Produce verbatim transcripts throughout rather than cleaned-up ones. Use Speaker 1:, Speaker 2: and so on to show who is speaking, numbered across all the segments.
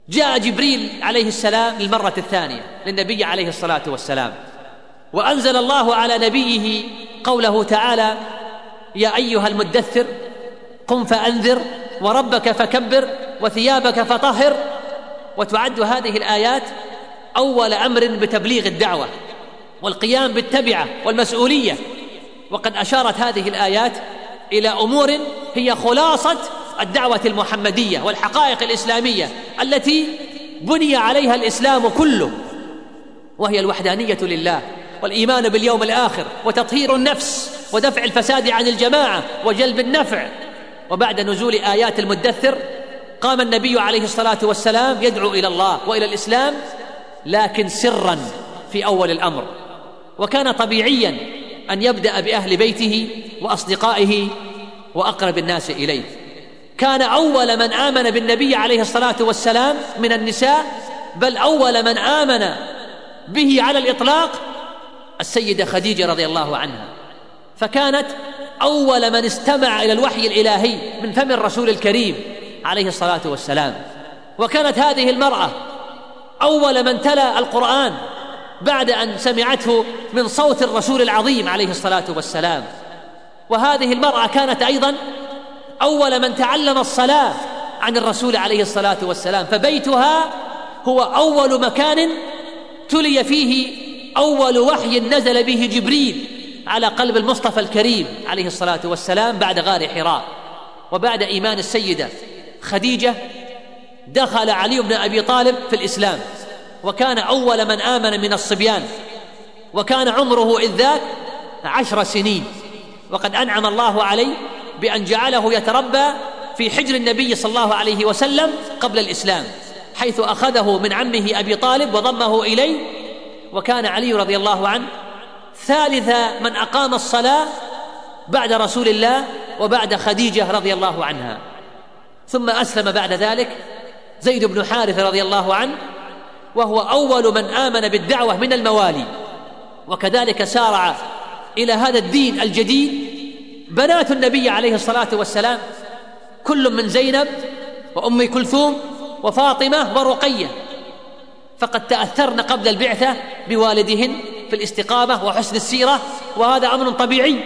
Speaker 1: جاء جبريل عليه السلام للمرة الثانية للنبي عليه الصلاة والسلام، وأنزل الله على نبيه قوله تعالى: يا أيها المدثر قم فأنذر وربك فكبر وثيابك فطهر. وتعد هذه الآيات أول أمر بتبليغ الدعوة والقيام بالتبعة والمسؤولية، وقد أشارت هذه الآيات إلى أمور هي خلاصة الدعوة المحمدية والحقائق الإسلامية التي بني عليها الإسلام كله، وهي الوحدانية لله والإيمان باليوم الآخر وتطهير النفس ودفع الفساد عن الجماعة وجلب النفع. وبعد نزول آيات المدثر قام النبي عليه الصلاة والسلام يدعو إلى الله وإلى الإسلام، لكن سرا في أول الأمر، وكان طبيعيا أن يبدأ بأهل بيته وأصدقائه وأقرب الناس إليه. كان أول من آمن بالنبي عليه الصلاة والسلام من النساء، بل أول من آمن به على الإطلاق السيدة خديجة رضي الله عنها، فكانت أول من استمع إلى الوحي الإلهي من فم الرسول الكريم عليه الصلاة والسلام. وكانت هذه المرأة أول من تلا القرآن بعد أن سمعته من صوت الرسول العظيم عليه الصلاة والسلام. وهذه المرأة كانت أيضا أول من تعلم الصلاة عن الرسول عليه الصلاة والسلام، فبيتها هو أول مكان تلي فيه أول وحي نزل به جبريل على قلب المصطفى الكريم عليه الصلاة والسلام بعد غار حراء. وبعد إيمان السيدة خديجة دخل علي بن أبي طالب في الإسلام، وكان أول من آمن من الصبيان، وكان عمره إذ ذاك عشر سنين، وقد أنعم الله عليه بأن جعله يتربى في حجر النبي صلى الله عليه وسلم قبل الإسلام، حيث أخذه من عمه أبي طالب وضمه إليه. وكان علي رضي الله عنه ثالث من أقام الصلاة بعد رسول الله وبعد خديجة رضي الله عنها. ثم أسلم بعد ذلك زيد بن حارث رضي الله عنه، وهو أول من آمن بالدعوة من الموالي. وكذلك سارع إلى هذا الدين الجديد بنات النبي عليه الصلاة والسلام، كل من زينب وأم كلثوم وفاطمة ورقية، فقد تأثرن قبل البعثة بوالدهن في الاستقامة وحسن السيرة، وهذا أمر طبيعي،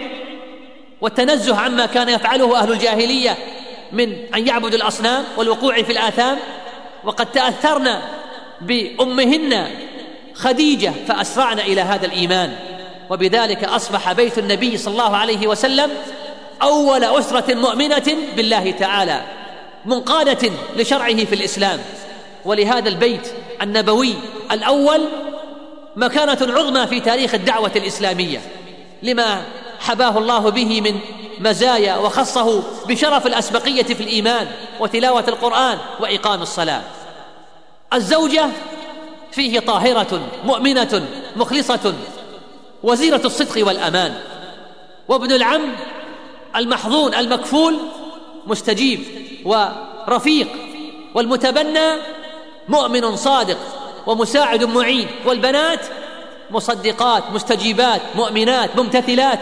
Speaker 1: والتنزه عما كان يفعله أهل الجاهلية من أن يعبدوا الأصنام والوقوع في الآثام. وقد تأثرن بأمهن خديجة فأسرعن إلى هذا الإيمان، وبذلك أصبح بيت النبي صلى الله عليه وسلم أول أسرة مؤمنة بالله تعالى منقادة لشرعه في الإسلام. ولهذا البيت النبوي الأول مكانة عظمى في تاريخ الدعوة الإسلامية، لما حباه الله به من مزايا، وخصه بشرف الأسبقية في الإيمان وتلاوة القرآن وإقام الصلاة. الزوجة فيه طاهرة مؤمنة مخلصة وزيرة الصدق والأمان، وابن العم المحظون المكفول مستجيب ورفيق، والمتبنى مؤمن صادق ومساعد معين، والبنات مصدقات مستجيبات مؤمنات ممتثلات.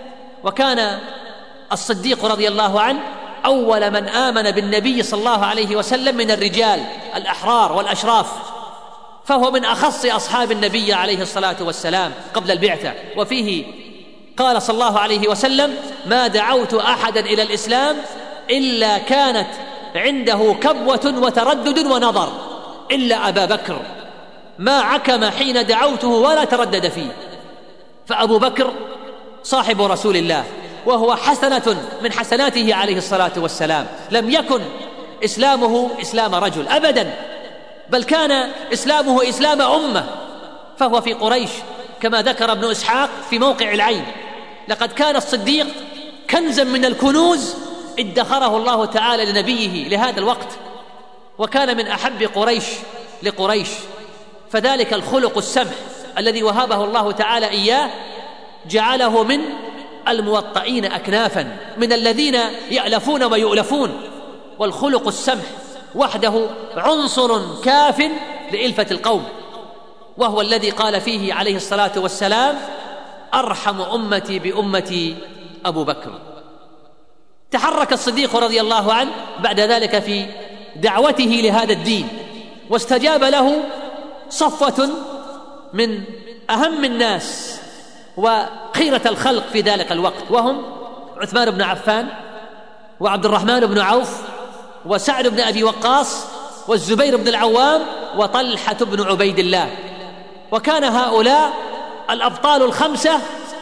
Speaker 1: وكان الصديق رضي الله عنه أول من آمن بالنبي صلى الله عليه وسلم من الرجال الأحرار والأشراف، فهو من أخص أصحاب النبي عليه الصلاة والسلام قبل البعثة. وفيه قال صلى الله عليه وسلم: ما دعوت أحدا إلى الإسلام إلا كانت عنده كبوة وتردد ونظر إلا أبا بكر، ما عكم حين دعوته ولا تردد فيه. فأبو بكر صاحب رسول الله، وهو حسنة من حسناته عليه الصلاة والسلام. لم يكن إسلامه إسلام رجل أبدا، بل كان إسلامه إسلام أمة، فهو في قريش كما ذكر ابن إسحاق في موقع العين: لقد كان الصديق كنزا من الكنوز ادخره الله تعالى لنبيه لهذا الوقت، وكان من أحب قريش لقريش. فذلك الخلق السمح الذي وهبه الله تعالى إياه جعله من الموطئين أكنافا، من الذين يألفون ويؤلفون. والخلق السمح وحده عنصر كاف لإلفة القوم، وهو الذي قال فيه عليه الصلاة والسلام: أرحم أمتي بأمتي أبو بكر. تحرك الصديق رضي الله عنه بعد ذلك في دعوته لهذا الدين، واستجاب له صفوة من أهم الناس وخيرة الخلق في ذلك الوقت، وهم عثمان بن عفان وعبد الرحمن بن عوف وسعد بن أبي وقاص والزبير بن العوام وطلحة بن عبيد الله. وكان هؤلاء الأبطال الخمسة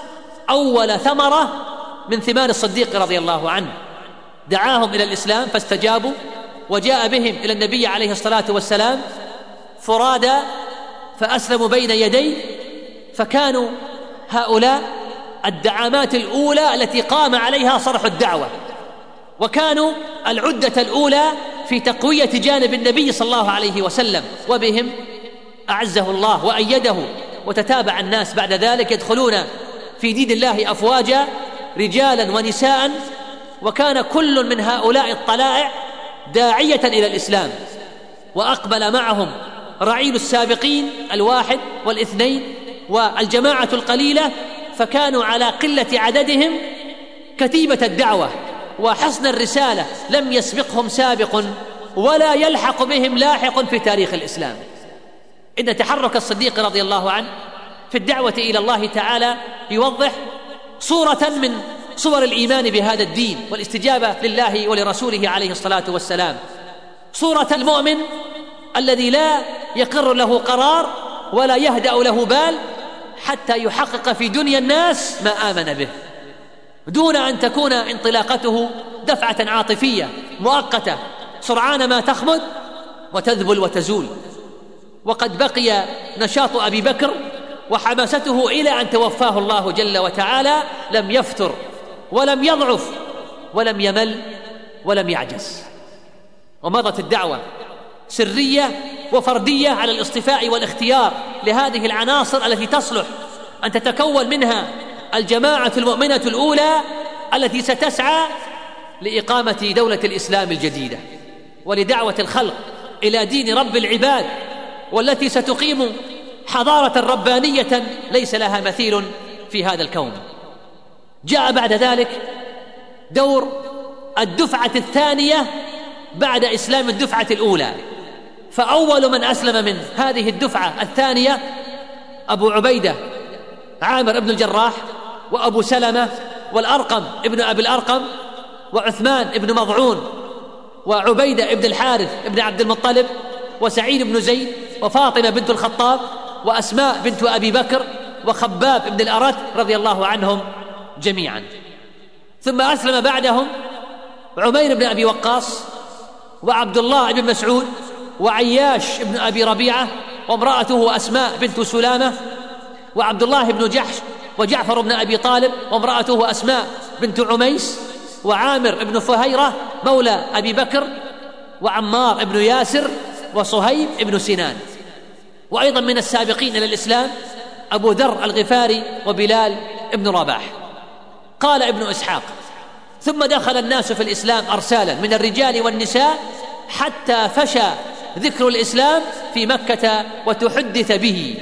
Speaker 1: أول ثمرة من ثمار الصديق رضي الله عنه. دعاهم إلى الإسلام فاستجابوا، وجاء بهم إلى النبي عليه الصلاة والسلام فرادى فأسلموا بين يديه، فكانوا هؤلاء الدعامات الأولى التي قام عليها صرح الدعوة، وكانوا العدة الأولى في تقوية جانب النبي صلى الله عليه وسلم، وبهم أعزه الله وأيده. وتتابع الناس بعد ذلك يدخلون في دين الله أفواجا رجالا ونساء، وكان كل من هؤلاء الطلائع داعية إلى الإسلام. وأقبل معهم رعيل السابقين الواحد والاثنين والجماعة القليلة، فكانوا على قلة عددهم كتيبة الدعوة وحسن الرسالة، لم يسبقهم سابق ولا يلحق بهم لاحق في تاريخ الإسلام. إن تحرك الصديق رضي الله عنه في الدعوة إلى الله تعالى يوضح صورة من صور الإيمان بهذا الدين والاستجابة لله ولرسوله عليه الصلاة والسلام، صورة المؤمن الذي لا يقر له قرار ولا يهدأ له بال حتى يحقق في دنيا الناس ما آمن به، دون أن تكون انطلاقته دفعة عاطفية مؤقتة سرعان ما تخمد وتذبل وتزول. وقد بقي نشاط أبي بكر وحماسته إلى أن توفاه الله جل وتعالى، لم يفتر ولم يضعف ولم يمل ولم يعجز. ومضت الدعوة سرية وفردية على الاصطفاء والاختيار لهذه العناصر التي تصلح أن تتكون منها الجماعة المؤمنة الأولى التي ستسعى لإقامة دولة الإسلام الجديدة ولدعوة الخلق إلى دين رب العباد، والتي ستقيم حضارة ربانية ليس لها مثيل في هذا الكون. جاء بعد ذلك دور الدفعة الثانية بعد إسلام الدفعة الأولى، فأول من أسلم من هذه الدفعة الثانية أبو عبيدة عامر بن الجراح، وأبو سلمة، والأرقم ابن أبي الأرقم، وعثمان ابن مضعون، وعبيدة ابن الحارث ابن عبد المطلب، وسعيد بن زيد، وفاطمة بنت الخطاب، وأسماء بنت أبي بكر، وخباب ابن الأرت رضي الله عنهم جميعا. ثم أسلم بعدهم عمير بن أبي وقاص، وعبد الله بن مسعود، وعياش بن أبي ربيعة وامرأته أسماء بنت سلامة، وعبد الله بن جحش، وجعفر بن أبي طالب وامرأته أسماء بنت عميس، وعامر بن فهيرة مولى أبي بكر، وعمار بن ياسر، وصهيب بن سنان. وأيضا من السابقين إلى الإسلام أبو ذر الغفاري وبلال بن رباح. قال ابن إسحاق: ثم دخل الناس في الإسلام أرسالا من الرجال والنساء حتى فشى ذكر الإسلام في مكة وتحدث به.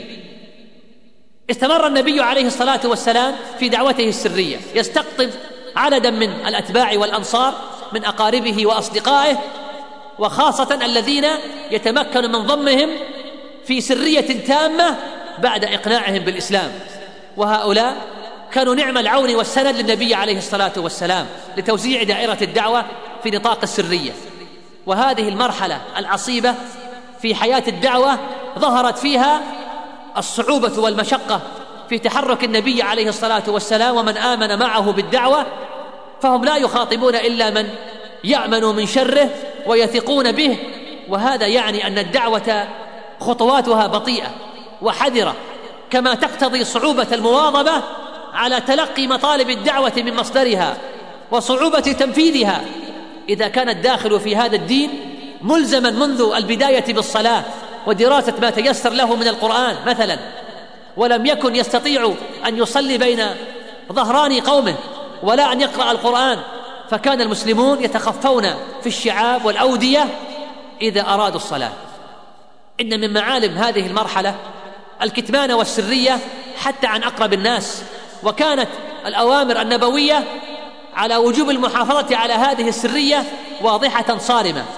Speaker 1: استمر النبي عليه الصلاة والسلام في دعوته السرية، يستقطب عددا من الأتباع والأنصار من أقاربه وأصدقائه، وخاصة الذين يتمكن من ضمهم في سرية تامة بعد إقناعهم بالإسلام. وهؤلاء كانوا نعم العون والسند للنبي عليه الصلاة والسلام لتوزيع دائرة الدعوة في نطاق السرية. وهذه المرحلة العصيبة في حياة الدعوة ظهرت فيها الصعوبة والمشقة في تحرك النبي عليه الصلاة والسلام ومن آمن معه بالدعوة، فهم لا يخاطبون إلا من يأمنوا من شره ويثقون به. وهذا يعني أن الدعوة خطواتها بطيئة وحذرة، كما تقتضي صعوبة المواظبة على تلقي مطالب الدعوة من مصدرها وصعوبة تنفيذها. إذا كان الداخل في هذا الدين ملزما منذ البداية بالصلاة ودراسة ما تيسر له من القرآن مثلا، ولم يكن يستطيع أن يصلي بين ظهران قومه ولا أن يقرأ القرآن، فكان المسلمون يتخفون في الشعاب والأودية إذا أرادوا الصلاة. إن من معالم هذه المرحلة الكتمان والسرية حتى عن أقرب الناس، وكانت الأوامر النبوية على وجوب المحافظة على هذه السرية واضحة صارمة،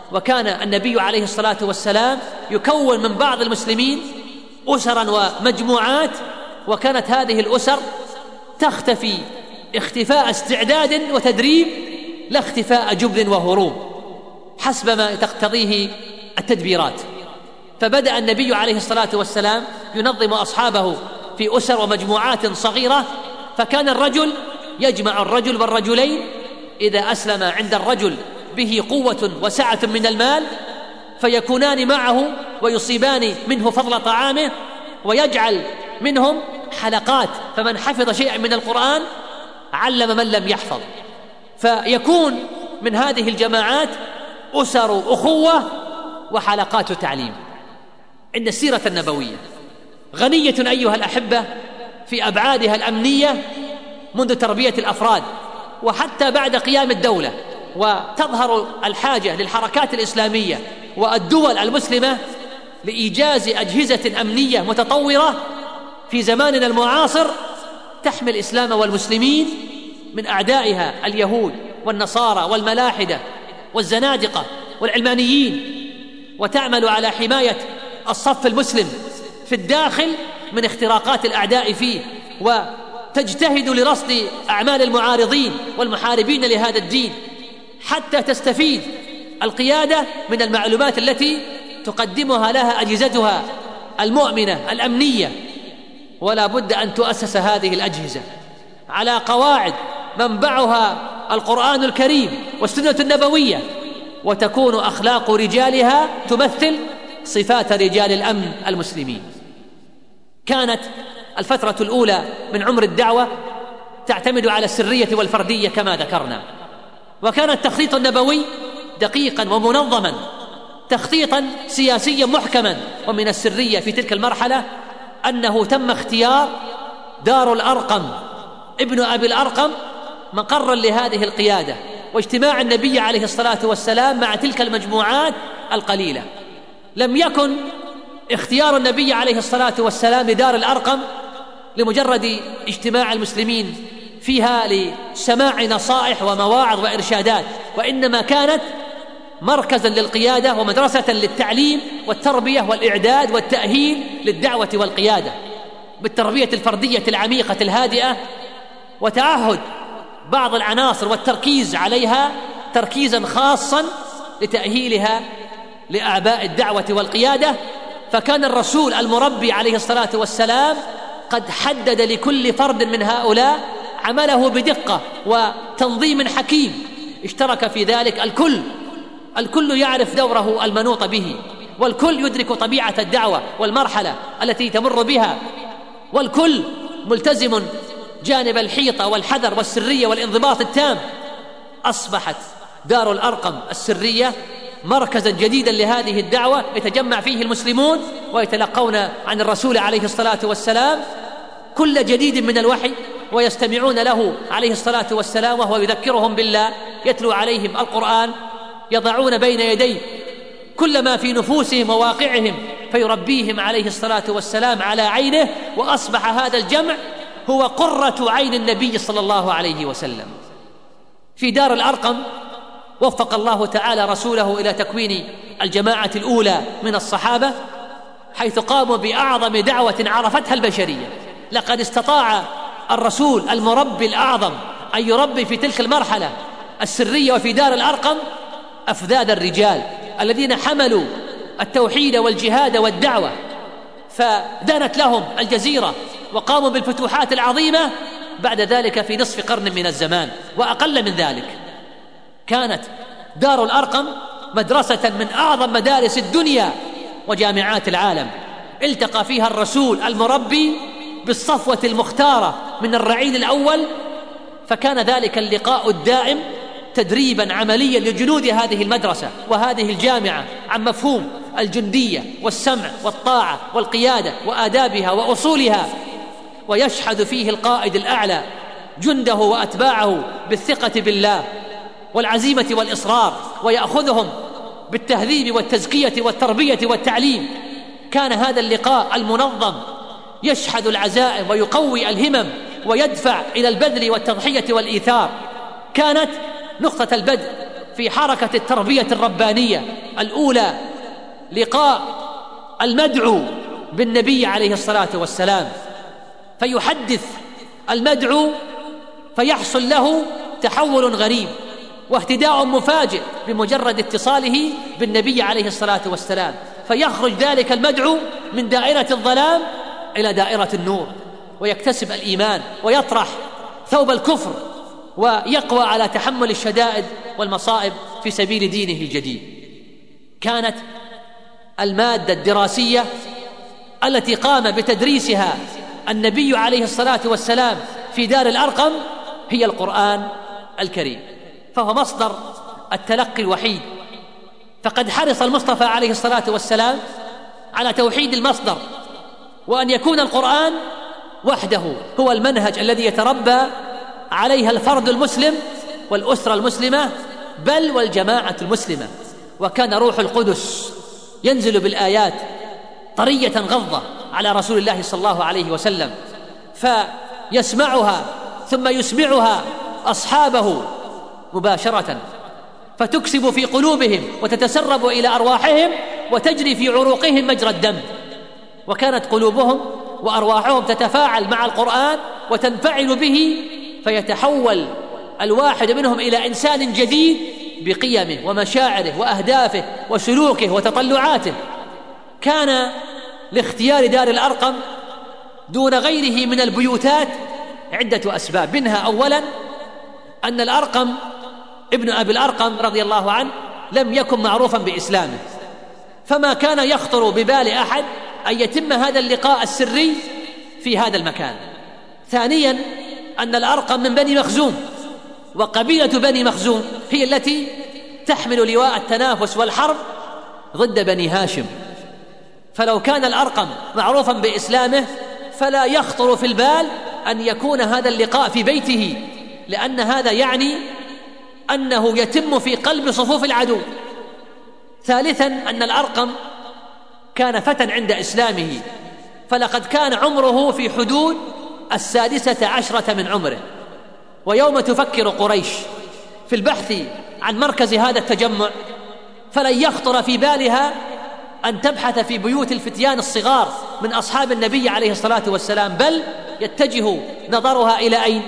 Speaker 1: وكان النبي عليه الصلاة والسلام يكون من بعض المسلمين أسرا ومجموعات، وكانت هذه الأسر تختفي اختفاء استعداد وتدريب لا اختفاء جبن وهروب حسب ما تقتضيه التدبيرات. فبدأ النبي عليه الصلاة والسلام ينظم أصحابه في أسر ومجموعات صغيرة، فكان الرجل يجمع الرجل والرجلين إذا أسلم عند الرجل به قوة وسعة من المال فيكونان معه ويصيبان منه فضل طعامه، ويجعل منهم حلقات، فمن حفظ شيئا من القرآن علم من لم يحفظ، فيكون من هذه الجماعات أسر أخوة وحلقات تعليم. إن السيرة النبوية غنية أيها الأحبة في أبعادها الأمنية منذ تربية الأفراد وحتى بعد قيام الدولة، وتظهر الحاجة للحركات الإسلامية والدول المسلمة لإيجاز أجهزة أمنية متطورة في زماننا المعاصر تحمي الإسلام والمسلمين من أعدائها اليهود والنصارى والملاحدة والزنادقة والعلمانيين، وتعمل على حماية الصف المسلم في الداخل من اختراقات الأعداء فيه، وتجتهد لرصد أعمال المعارضين والمحاربين لهذا الدين حتى تستفيد القيادة من المعلومات التي تقدمها لها أجهزتها المؤمنة الأمنية. ولا بد أن تؤسس هذه الأجهزة على قواعد منبعها القرآن الكريم والسنة النبوية، وتكون أخلاق رجالها تمثل صفات رجال الأمن المسلمين. كانت الفترة الأولى من عمر الدعوة تعتمد على السرية والفردية كما ذكرنا، وكان التخطيط النبوي دقيقا ومنظما، تخطيطا سياسيا محكما. ومن السرية في تلك المرحلة أنه تم اختيار دار الأرقم ابن أبي الأرقم مقرا لهذه القيادة، واجتماع النبي عليه الصلاة والسلام مع تلك المجموعات القليلة. لم يكن اختيار النبي عليه الصلاة والسلام لدار الأرقم لمجرد اجتماع المسلمين فيها لسماع نصائح ومواعظ وإرشادات، وإنما كانت مركزا للقيادة ومدرسة للتعليم والتربية والإعداد والتأهيل للدعوة والقيادة، بالتربية الفردية العميقة الهادئة، وتعهد بعض العناصر والتركيز عليها تركيزا خاصا لتأهيلها لأعباء الدعوة والقيادة. فكان الرسول المربي عليه الصلاة والسلام قد حدد لكل فرد من هؤلاء عمله بدقة وتنظيم حكيم، اشترك في ذلك الكل، الكل يعرف دوره المنوط به، والكل يدرك طبيعة الدعوة والمرحلة التي تمر بها، والكل ملتزم جانب الحيطة والحذر والسرية والانضباط التام. أصبحت دار الأرقم السرية مركزا جديدا لهذه الدعوة يتجمع فيه المسلمون ويتلقون عن الرسول عليه الصلاة والسلام كل جديد من الوحي، ويستمعون له عليه الصلاة والسلام وهو يذكرهم بالله، يتلو عليهم القرآن، يضعون بين يديه كل ما في نفوسهم وواقعهم فيربيهم عليه الصلاة والسلام على عينه. وأصبح هذا الجمع هو قرة عين النبي صلى الله عليه وسلم. في دار الأرقم وفق الله تعالى رسوله إلى تكوين الجماعة الأولى من الصحابة، حيث قاموا بأعظم دعوة عرفتها البشرية. لقد استطاع الرسول المربي الأعظم أن يربي في تلك المرحلة السرية وفي دار الأرقم أفذاذ الرجال الذين حملوا التوحيد والجهاد والدعوة، فدانت لهم الجزيرة وقاموا بالفتوحات العظيمة بعد ذلك في نصف قرن من الزمان وأقل من ذلك. كانت دار الأرقم مدرسة من أعظم مدارس الدنيا وجامعات العالم، التقى فيها الرسول المربي بالصفوة المختارة من الرعيل الأول، فكان ذلك اللقاء الدائم تدريبا عمليا لجنود هذه المدرسة وهذه الجامعة عن مفهوم الجندية والسمع والطاعة والقيادة وآدابها وأصولها، ويشحذ فيه القائد الأعلى جنده وأتباعه بالثقة بالله والعزيمة والإصرار، ويأخذهم بالتهذيب والتزكية والتربية والتعليم. كان هذا اللقاء المنظم يشحذ العزائم ويقوي الهمم ويدفع إلى البذل والتضحية والإيثار. كانت نقطة البدء في حركة التربية الربانية الأولى لقاء المدعو بالنبي عليه الصلاة والسلام، فيحدث المدعو فيحصل له تحول غريب واهتداء مفاجئ بمجرد اتصاله بالنبي عليه الصلاة والسلام، فيخرج ذلك المدعو من دائرة الظلام إلى دائرة النور، ويكتسب الإيمان ويطرح ثوب الكفر ويقوى على تحمل الشدائد والمصائب في سبيل دينه الجديد. كانت المادة الدراسية التي قام بتدريسها النبي عليه الصلاة والسلام في دار الأرقم هي القرآن الكريم، فهو مصدر التلقي الوحيد. فقد حرص المصطفى عليه الصلاة والسلام على توحيد المصدر، وأن يكون القرآن وحده هو المنهج الذي يتربى عليها الفرد المسلم والأسرة المسلمة بل والجماعة المسلمة. وكان روح القدس ينزل بالآيات طرية غضة على رسول الله صلى الله عليه وسلم، فيسمعها ثم يسمعها أصحابه مباشرة، فتكسب في قلوبهم وتتسرب إلى أرواحهم وتجري في عروقهم مجرى الدم. وكانت قلوبهم وأرواحهم تتفاعل مع القرآن وتنفعل به، فيتحول الواحد منهم إلى إنسان جديد بقيمه ومشاعره وأهدافه وسلوكه وتطلعاته. كان لاختيار دار الأرقم دون غيره من البيوتات عدة أسباب، منها أولا أن الأرقم ابن أبي الأرقم رضي الله عنه لم يكن معروفا بإسلامه، فما كان يخطر ببال أحد أن يتم هذا اللقاء السري في هذا المكان. ثانيا أن الأرقم من بني مخزوم، وقبيلة بني مخزوم هي التي تحمل لواء التنافس والحرب ضد بني هاشم، فلو كان الأرقم معروفا بإسلامه فلا يخطر في البال أن يكون هذا اللقاء في بيته، لأن هذا يعني أنه يتم في قلب صفوف العدو. ثالثا أن الأرقم كان فتى عند إسلامه، فلقد كان عمره في حدود السادسة عشرة من عمره، ويوم تفكر قريش في البحث عن مركز هذا التجمع فلن يخطر في بالها أن تبحث في بيوت الفتيان الصغار من أصحاب النبي عليه الصلاة والسلام، بل يتجه نظرها إلى أين؟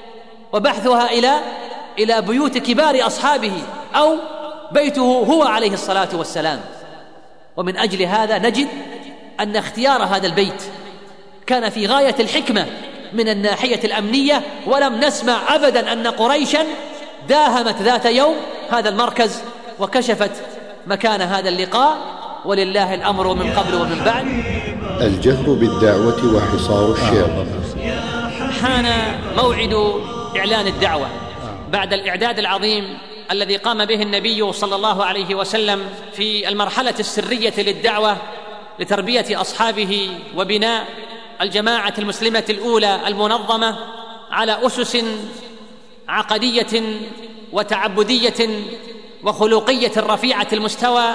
Speaker 1: وبحثها إلى إلى بيوت كبار أصحابه أو بيته هو عليه الصلاة والسلام. ومن أجل هذا نجد أن اختيار هذا البيت كان في غاية الحكمة من الناحية الأمنية، ولم نسمع أبدا أن قريشا داهمت ذات يوم هذا المركز وكشفت مكان هذا اللقاء، ولله الأمر من قبل ومن بعد.
Speaker 2: الجهر بالدعوة وحصار الشر.
Speaker 1: حان موعد إعلان الدعوة بعد الإعداد العظيم الذي قام به النبي صلى الله عليه وسلم في المرحلة السرية للدعوة لتربية أصحابه وبناء الجماعة المسلمة الأولى المنظمة على أسس عقدية وتعبدية وخلقية رفيعة المستوى.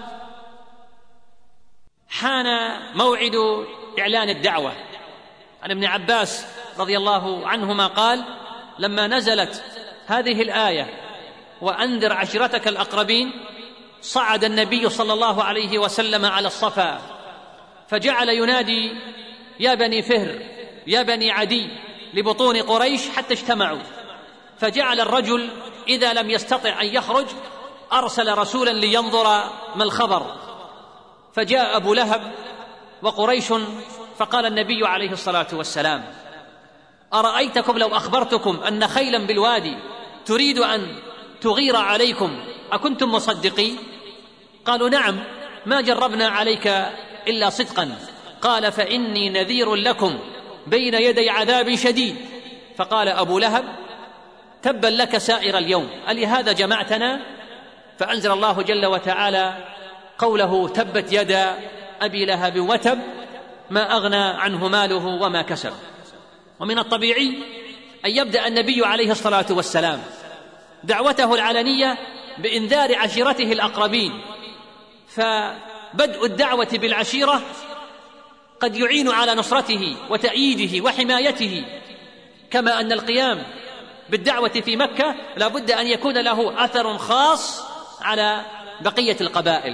Speaker 1: حان موعد إعلان الدعوة. عن ابن عباس رضي الله عنهما قال: لما نزلت هذه الآية وأنذر عشيرتك الأقربين، صعد النبي صلى الله عليه وسلم على الصفا فجعل ينادي: يا بني فهر، يا بني عدي، لبطون قريش حتى اجتمعوا. فجعل الرجل إذا لم يستطع أن يخرج أرسل رسولا لينظر ما الخبر، فجاء أبو لهب وقريش، فقال النبي عليه الصلاة والسلام: أرأيتكم لو أخبرتكم أن خيلا بالوادي تريد أن تغير عليكم أكنتم مصدقين؟ قالوا: نعم، ما جربنا عليك إلا صدقا. قال: فإني نذير لكم بين يدي عذاب شديد. فقال أبو لهب: تبا لك سائر اليوم، ألهذا جمعتنا؟ فأنزل الله جل وتعالى قوله: تبت يدا أبي لهب وتب، ما أغنى عنه ماله وما كسب. ومن الطبيعي أن يبدأ النبي عليه الصلاة والسلام دعوته العلنية بإنذار عشيرته الأقربين، فبدء الدعوة بالعشيرة قد يعين على نصرته وتأييده وحمايته، كما أن القيام بالدعوة في مكة لا بد أن يكون له أثر خاص على بقية القبائل.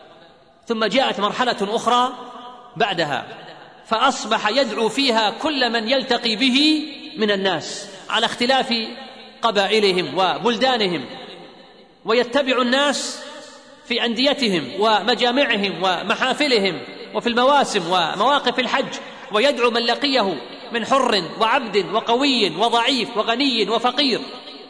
Speaker 1: ثم جاءت مرحلة أخرى بعدها، فأصبح يدعو فيها كل من يلتقي به من الناس على اختلاف قبائلهم وبلدانهم، ويتبع الناس في أنديتهم ومجامعهم ومحافلهم وفي المواسم ومواقف الحج، ويدعو من لقيه من حر وعبد وقوي وضعيف وغني وفقير.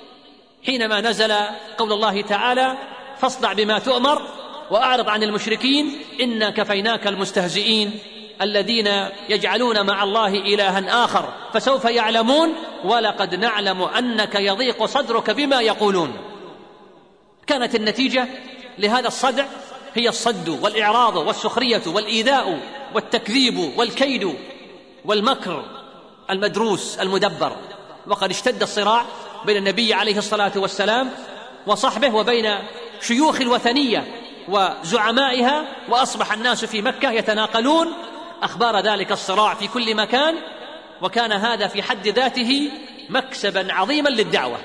Speaker 1: حينما نزل قول الله تعالى: فاصدع بما تؤمر وأعرض عن المشركين إنا كفيناك المستهزئين الذين يجعلون مع الله إلها آخر فسوف يعلمون ولقد نعلم أنك يضيق صدرك بما يقولون. كانت النتيجة لهذا الصدع هي الصد والإعراض والسخرية والإيذاء والتكذيب والكيد والمكر المدروس المدبر. وقد اشتد الصراع بين النبي عليه الصلاة والسلام وصحبه وبين شيوخ الوثنية وزعمائها، وأصبح الناس في مكة يتناقلون أخبار ذلك الصراع في كل مكان، وكان هذا في حد ذاته مكسبا عظيما للدعوة.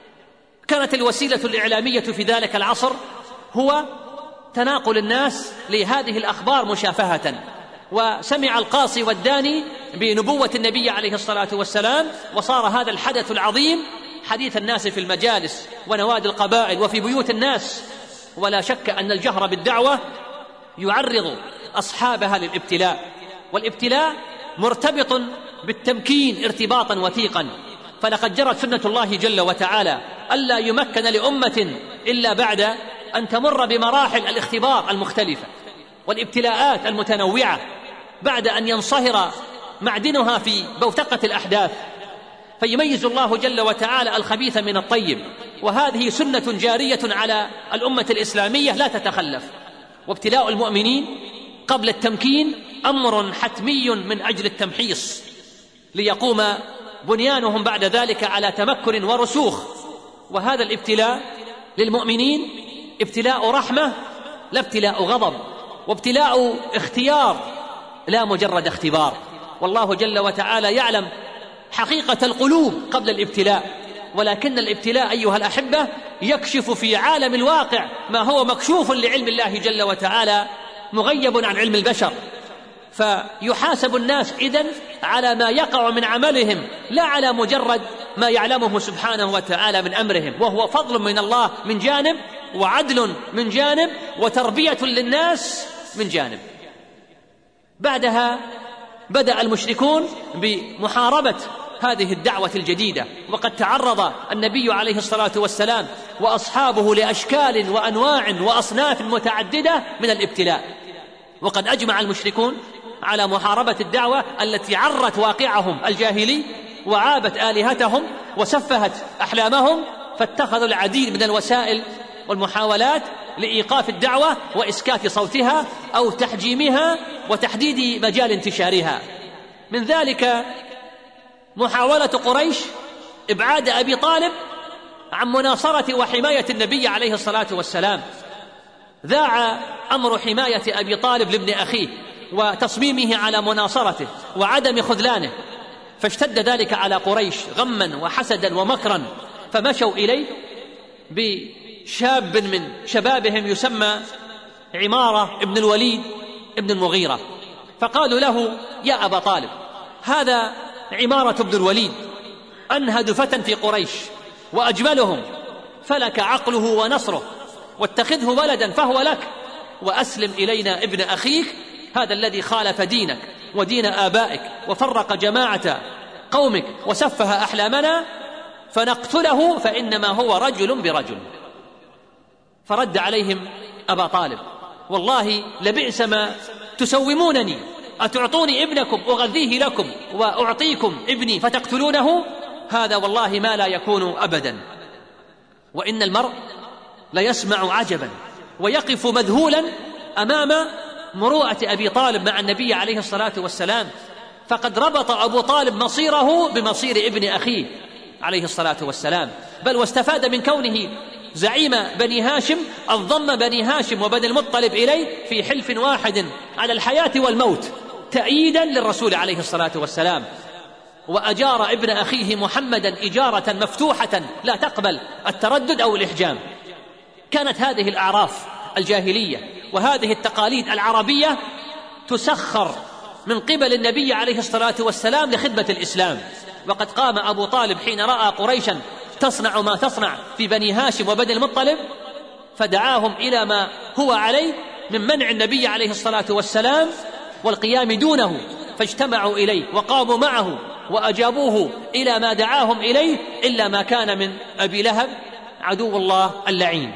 Speaker 1: كانت الوسيلة الإعلامية في ذلك العصر هو تناقل الناس لهذه الأخبار مشافهة، وسمع القاصي والداني بنبوة النبي عليه الصلاة والسلام، وصار هذا الحدث العظيم حديث الناس في المجالس ونوادي القبائل وفي بيوت الناس. ولا شك أن الجهر بالدعوة يعرض أصحابها للابتلاء، والابتلاء مرتبط بالتمكين ارتباطا وثيقا. فلقد جرت سنة الله جل وتعالى ألا يمكن لأمة إلا بعد أن تمر بمراحل الاختبار المختلفة والابتلاءات المتنوعة، بعد أن ينصهر معدنها في بوتقة الأحداث، فيميز الله جل وتعالى الخبيث من الطيب. وهذه سنة جارية على الأمة الإسلامية لا تتخلف. وابتلاء المؤمنين قبل التمكين أمر حتمي من أجل التمحيص، ليقوم بنيانهم بعد ذلك على تمكن ورسوخ. وهذا الابتلاء للمؤمنين ابتلاء رحمة لا ابتلاء غضب، وابتلاء اختيار لا مجرد اختبار. والله جل وتعالى يعلم حقيقة القلوب قبل الابتلاء، ولكن الابتلاء أيها الأحبة يكشف في عالم الواقع ما هو مكشوف لعلم الله جل وتعالى مغيب عن علم البشر. فيحاسب الناس إذن على ما يقع من عملهم لا على مجرد ما يعلمه سبحانه وتعالى من أمرهم، وهو فضل من الله من جانب، وعدل من جانب، وتربية للناس من جانب. بعدها بدأ المشركون بمحاربة هذه الدعوة الجديدة، وقد تعرض النبي عليه الصلاة والسلام وأصحابه لأشكال وأنواع وأصناف متعددة من الابتلاء. وقد أجمع المشركون على محاربة الدعوة التي عرت واقعهم الجاهلي وعابت آلهتهم وسفهت أحلامهم، فاتخذوا العديد من الوسائل والمحاولات لإيقاف الدعوة وإسكات صوتها أو تحجيمها وتحديد مجال انتشارها. من ذلك محاولة قريش إبعاد أبي طالب عن مناصرة وحماية النبي عليه الصلاة والسلام. ذاع أمر حماية أبي طالب لابن أخيه وتصميمه على مناصرته وعدم خذلانه، فاشتد ذلك على قريش غما وحسدا ومكرا، فمشوا إليه بشاب من شبابهم يسمى عمارة ابن الوليد ابن المغيرة، فقالوا له: يا أبا طالب، هذا عمارة ابن الوليد أنهد فتى في قريش وأجملهم، فلك عقله ونصره، واتخذه ولدا فهو لك، وأسلم إلينا ابن أخيك هذا الذي خالف دينك ودين آبائك وفرق جماعة قومك وسفه أحلامنا، فنقتله فإنما هو رجل برجل. فرد عليهم أبا طالب: والله لبئس ما تسومونني، أتعطوني ابنكم أغذيه لكم وأعطيكم ابني فتقتلونه؟ هذا والله ما لا يكون أبدا. وإن المرء ليسمع عجبا ويقف مذهولا أمام مروءة أبي طالب مع النبي عليه الصلاة والسلام، فقد ربط أبو طالب مصيره بمصير ابن أخيه عليه الصلاة والسلام، بل واستفاد من كونه زعيم بني هاشم انضم بني هاشم وبني المطلب إليه في حلف واحد على الحياة والموت تأييدا للرسول عليه الصلاة والسلام. وأجار ابن أخيه محمدا إجارة مفتوحة لا تقبل التردد أو الإحجام. كانت هذه الأعراف الجاهلية وهذه التقاليد العربية تسخر من قبل النبي عليه الصلاة والسلام لخدمة الإسلام. وقد قام أبو طالب حين رأى قريشا تصنع ما تصنع في بني هاشم وبني المطلب فدعاهم إلى ما هو عليه من منع النبي عليه الصلاة والسلام والقيام دونه، فاجتمعوا إليه وقاموا معه وأجابوه إلى ما دعاهم إليه، إلا ما كان من أبي لهب عدو الله اللعين.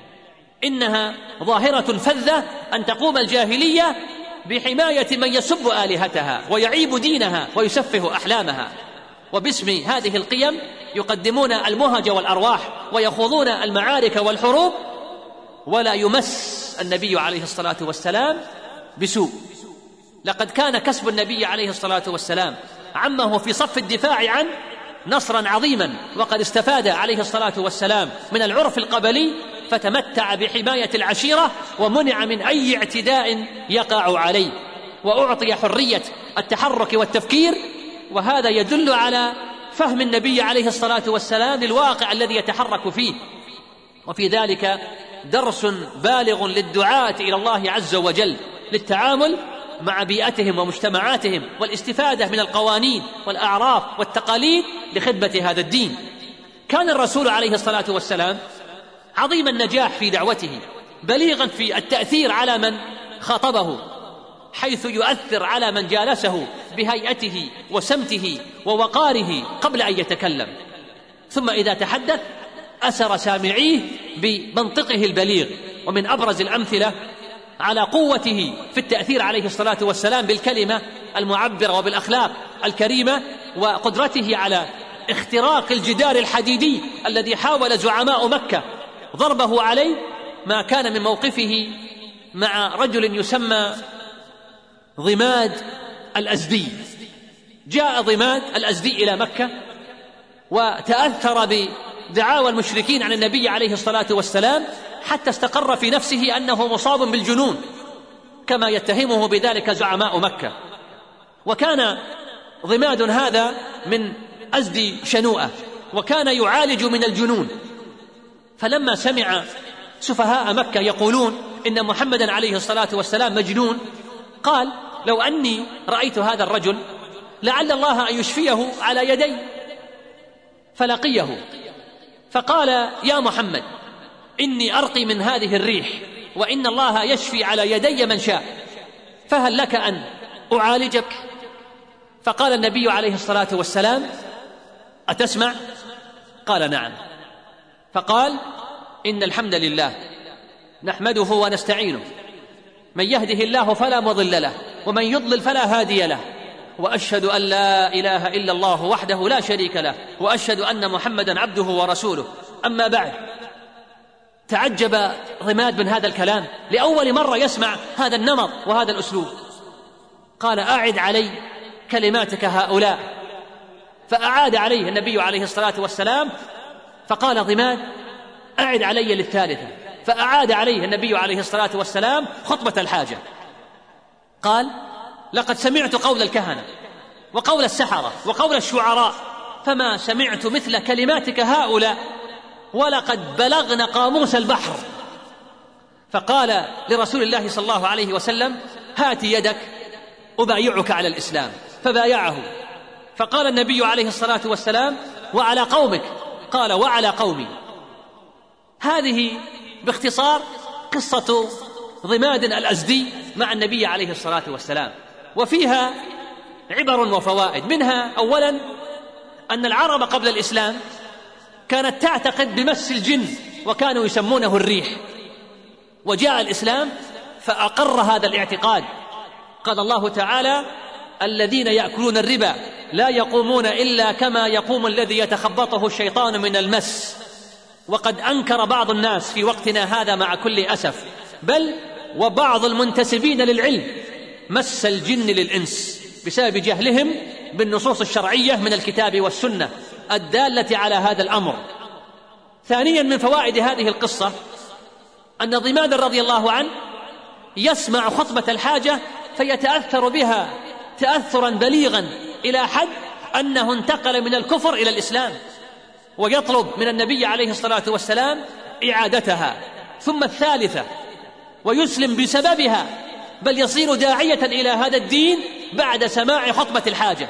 Speaker 1: إنها ظاهرة فذة أن تقوم الجاهلية بحماية من يسب آلهتها ويعيب دينها ويسفه أحلامها، وباسم هذه القيم يقدمون المهج والأرواح ويخوضون المعارك والحروب، ولا يمس النبي عليه الصلاة والسلام بسوء. لقد كان كسب النبي عليه الصلاة والسلام عمه في صف الدفاع عنه نصرا عظيما، وقد استفاد عليه الصلاة والسلام من العرف القبلي فتمتع بحماية العشيرة ومنع من أي اعتداء يقع عليه، وأعطي حرية التحرك والتفكير. وهذا يدل على فهم النبي عليه الصلاة والسلام للواقع الذي يتحرك فيه، وفي ذلك درس بالغ للدعاة إلى الله عز وجل للتعامل مع بيئتهم ومجتمعاتهم والاستفادة من القوانين والأعراف والتقاليد لخدمة هذا الدين. كان الرسول عليه الصلاة والسلام عظيم النجاح في دعوته، بليغا في التأثير على من خاطبه، حيث يؤثر على من جالسه بهيئته وسمته ووقاره قبل أن يتكلم، ثم إذا تحدث أسر سامعيه بمنطقه البليغ. ومن أبرز الأمثلة على قوته في التأثير عليه الصلاة والسلام بالكلمة المعبرة وبالأخلاق الكريمة، وقدرته على اختراق الجدار الحديدي الذي حاول زعماء مكة ضربه عليه، ما كان من موقفه مع رجل يسمى ضماد الأزدي. جاء ضماد الأزدي إلى مكة وتأثر بدعاوى المشركين عن النبي عليه الصلاة والسلام حتى استقر في نفسه أنه مصاب بالجنون كما يتهمه بذلك زعماء مكة. وكان ضماد هذا من أزدي شنوءة وكان يعالج من الجنون، فلما سمع سفهاء مكة يقولون إن محمدا عليه الصلاة والسلام مجنون قال لو أني رأيت هذا الرجل لعل الله أن يشفيه على يدي، فلقيه فقال يا محمد إني أرقي من هذه الريح وإن الله يشفي على يدي من شاء، فهل لك أن أعالجك؟ فقال النبي عليه الصلاة والسلام أتسمع؟ قال نعم. فقال إن الحمد لله نحمده ونستعينه، من يهده الله فلا مضل له ومن يضلل فلا هادي له، وأشهد أن لا إله إلا الله وحده لا شريك له، وأشهد أن محمدا عبده ورسوله. أما بعد، تعجب ضماد من هذا الكلام، لأول مرة يسمع هذا النمط وهذا الأسلوب. قال أعد علي كلماتك هؤلاء، فأعاد عليه النبي عليه الصلاة والسلام، فقال ضماد أعد علي للثالثة، فأعاد عليه النبي عليه الصلاة والسلام خطبة الحاجة. قال لقد سمعت قول الكهنة وقول السحرة وقول الشعراء، فما سمعت مثل كلماتك هؤلاء، ولقد بلغن قاموس البحر. فقال لرسول الله صلى الله عليه وسلم هات يدك أبايعك على الإسلام، فبايعه. فقال النبي عليه الصلاة والسلام وعلى قومك؟ قال وعلى قومي. هذه باختصار قصة ضماد الأزدي مع النبي عليه الصلاة والسلام، وفيها عبر وفوائد. منها أولا أن العرب قبل الإسلام كانت تعتقد بمس الجن وكانوا يسمونه الريح، وجاء الإسلام فأقر هذا الاعتقاد. قال الله تعالى الذين يأكلون الربا لا يقومون إلا كما يقوم الذي يتخبطه الشيطان من المس. وقد أنكر بعض الناس في وقتنا هذا مع كل أسف، بل وبعض المنتسبين للعلم، مس الجن للإنس بسبب جهلهم بالنصوص الشرعية من الكتاب والسنة الدالة على هذا الأمر. ثانيا من فوائد هذه القصة أن ضماد رضي الله عنه يسمع خطبة الحاجة فيتأثر بها تأثرا بليغا إلى حد أنه انتقل من الكفر إلى الإسلام، ويطلب من النبي عليه الصلاة والسلام إعادتها. ثم الثالثة ويسلم بسببها، بل يصير داعية إلى هذا الدين بعد سماع خطبة الحاجة.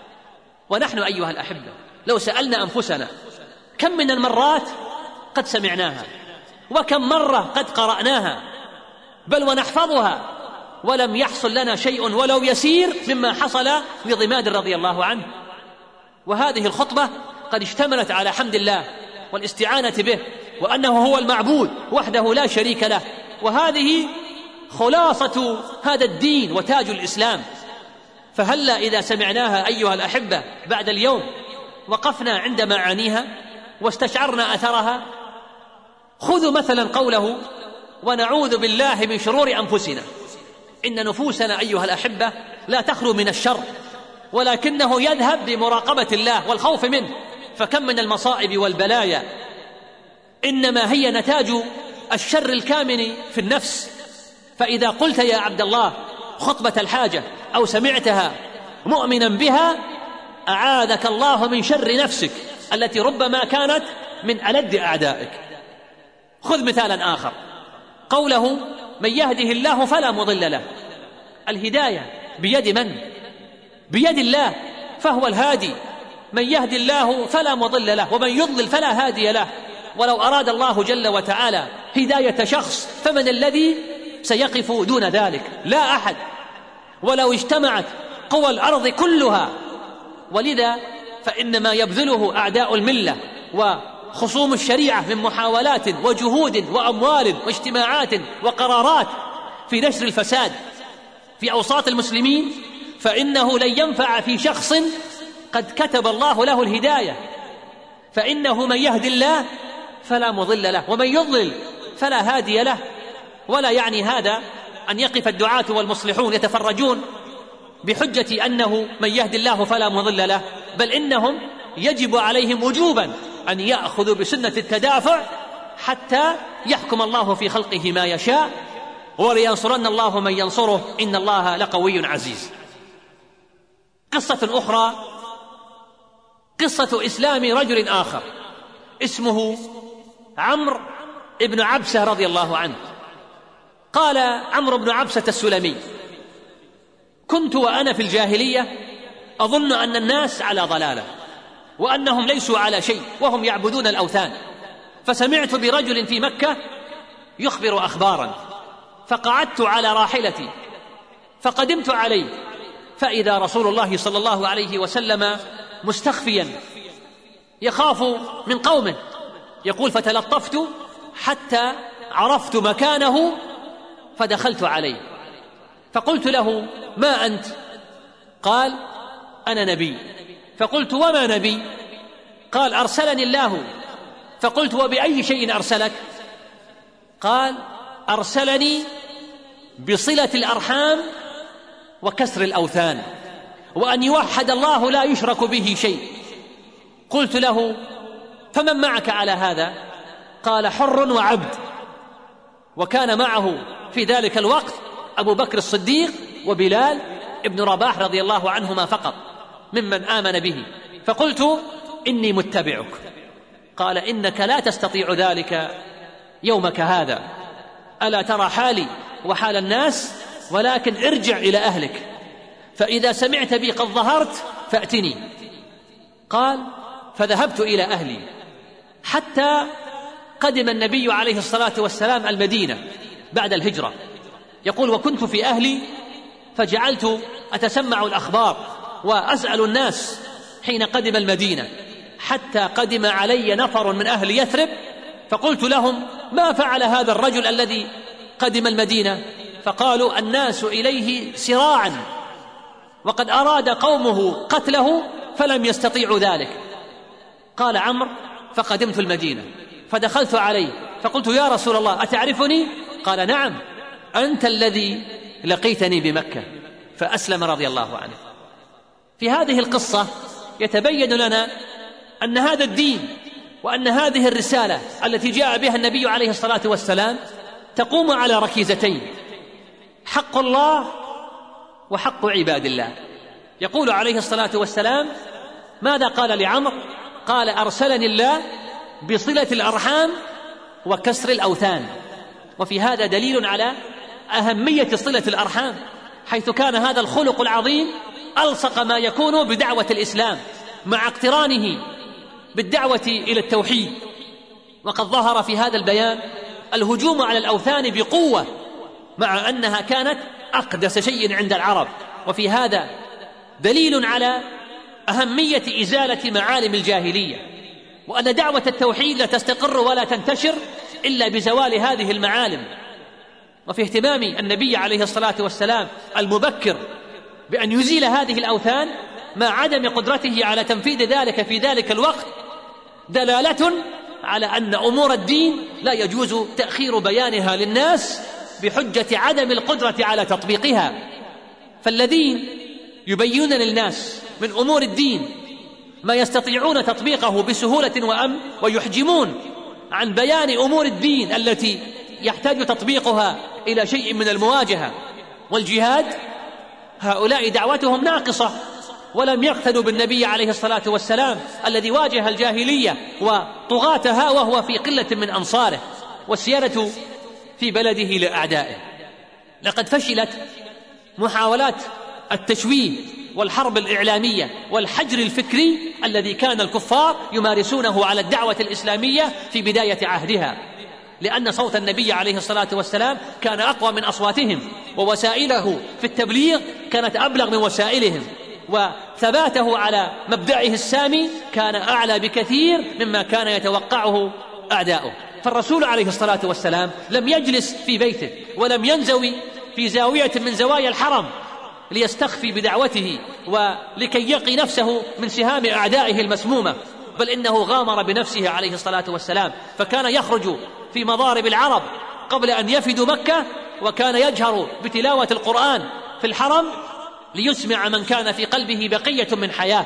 Speaker 1: ونحن أيها الأحبة لو سألنا أنفسنا كم من المرات قد سمعناها، وكم مرة قد قرأناها، بل ونحفظها، ولم يحصل لنا شيء ولو يسير مما حصل لضماد رضي الله عنه. وهذه الخطبة قد اشتملت على حمد الله والاستعانة به، وأنه هو المعبود وحده لا شريك له، وهذه خلاصة هذا الدين وتاج الإسلام. فهلا إذا سمعناها أيها الأحبة بعد اليوم وقفنا عند معانيها واستشعرنا أثرها. خذوا مثلا قوله: ونعوذ بالله من شرور أنفسنا. إن نفوسنا أيها الأحبة لا تخلو من الشر، ولكنه يذهب بمراقبة الله والخوف منه. فكم من المصائب والبلايا إنما هي نتاج الشر الكامن في النفس. فإذا قلت يا عبد الله خطبة الحاجة أو سمعتها مؤمنا بها، أعاذك الله من شر نفسك التي ربما كانت من ألد أعدائك. خذ مثالا آخر، قوله: من يهده الله فلا مضل له. الهداية بيد من؟ بيد الله، فهو الهادي. من يهدي الله فلا مضل له، ومن يضلل فلا هادي له. ولو أراد الله جل وتعالى هداية شخص فمن الذي سيقف دون ذلك؟ لا أحد. ولو اجتمعت قوى الأرض كلها. ولذا فإن ما يبذله أعداء الملة وخصوم الشريعة من محاولات وجهود وأموال واجتماعات وقرارات في نشر الفساد في أوساط المسلمين، فإنه لن ينفع في شخص قد كتب الله له الهداية. فإنه من يهدي الله فلا مضل له، ومن يضلل فلا هادي له. ولا يعني هذا أن يقف الدعاة والمصلحون يتفرجون بحجة أنه من يهدي الله فلا مضل له، بل إنهم يجب عليهم وجوبا أن يأخذوا بسنة التدافع حتى يحكم الله في خلقه ما يشاء، ولينصرن الله من ينصره إن الله لقوي عزيز. قصة أخرى، قصة إسلام رجل آخر اسمه عمرو بن عبسة رضي الله عنه. قال عمرو بن عبسة السلمي: كنت وأنا في الجاهلية أظن أن الناس على ضلالة، وأنهم ليسوا على شيء وهم يعبدون الأوثان. فسمعت برجل في مكة يخبر أخبارا، فقعدت على راحلتي فقدمت عليه، فإذا رسول الله صلى الله عليه وسلم مستخفيا يخاف من قومه. يقول: فتلطفت حتى عرفت مكانه فدخلت عليه، فقلت له: ما أنت؟ قال: أنا نبي. فقلت: وما نبي؟ قال: أرسلني الله. فقلت: وبأي شيء أرسلك؟ قال: أرسلني بصلة الأرحام وكسر الأوثان، وأن يوحد الله لا يشرك به شيء. قلت له: فمن معك على هذا؟ قال: حر وعبد. وكان معه في ذلك الوقت أبو بكر الصديق وبلال ابن رباح رضي الله عنهما فقط ممن آمن به. فقلت: إني متبعك. قال: إنك لا تستطيع ذلك يومك هذا، ألا ترى حالي وحال الناس؟ ولكن ارجع إلى أهلك، فإذا سمعت بي قد ظهرت فأتني. قال: فذهبت إلى أهلي حتى قدم النبي عليه الصلاة والسلام المدينة بعد الهجرة. يقول: وكنت في أهلي فجعلت أتسمع الأخبار وأسأل الناس حين قدم المدينة، حتى قدم علي نفر من أهل يثرب، فقلت لهم: ما فعل هذا الرجل الذي قدم المدينة؟ فقالوا: الناس إليه سراعا، وقد أراد قومه قتله فلم يستطيعوا ذلك. قال عمرو: فقدمت المدينة فدخلت عليه فقلت: يا رسول الله أتعرفني؟ قال: نعم، أنت الذي لقيتني بمكة. فأسلم رضي الله عنه. في هذه القصة يتبين لنا أن هذا الدين وأن هذه الرسالة التي جاء بها النبي عليه الصلاة والسلام تقوم على ركيزتين: حق الله وحق عباد الله. يقول عليه الصلاة والسلام: ماذا قال لعمرو؟ قال أرسلني الله بصلة الأرحام وكسر الأوثان. وفي هذا دليل على أهمية صلة الأرحام، حيث كان هذا الخلق العظيم ألصق ما يكون بدعوة الإسلام مع اقترانه بالدعوة إلى التوحيد. وقد ظهر في هذا البيان الهجوم على الأوثان بقوة، مع أنها كانت أقدس شيء عند العرب. وفي هذا دليل على أهمية إزالة معالم الجاهلية، وأن دعوة التوحيد لا تستقر ولا تنتشر إلا بزوال هذه المعالم. وفي اهتمام النبي عليه الصلاة والسلام المبكر بأن يزيل هذه الأوثان مع عدم قدرته على تنفيذ ذلك في ذلك الوقت دلالة على أن أمور الدين لا يجوز تأخير بيانها للناس بحجة عدم القدرة على تطبيقها. فالذين يبينون للناس من أمور الدين ما يستطيعون تطبيقه بسهولة وأمن، ويحجمون عن بيان أمور الدين التي يحتاج تطبيقها إلى شيء من المواجهة والجهاد، هؤلاء دعوتهم ناقصة، ولم يقتدوا بالنبي عليه الصلاة والسلام الذي واجه الجاهلية وطغاتها وهو في قلة من أنصاره والسيادة في بلده لأعدائه. لقد فشلت محاولات التشويه والحرب الإعلامية والحجر الفكري الذي كان الكفار يمارسونه على الدعوة الإسلامية في بداية عهدها، لأن صوت النبي عليه الصلاة والسلام كان أقوى من أصواتهم، ووسائله في التبليغ كانت أبلغ من وسائلهم، وثباته على مبدأه السامي كان أعلى بكثير مما كان يتوقعه أعداؤه. فالرسول عليه الصلاة والسلام لم يجلس في بيته ولم ينزوي في زاوية من زوايا الحرم ليستخفي بدعوته ولكي يقي نفسه من سهام أعدائه المسمومة، بل إنه غامر بنفسه عليه الصلاة والسلام، فكان يخرج في مضارب العرب قبل أن يفدوا مكة، وكان يجهر بتلاوة القرآن في الحرم ليسمع من كان في قلبه بقية من حياة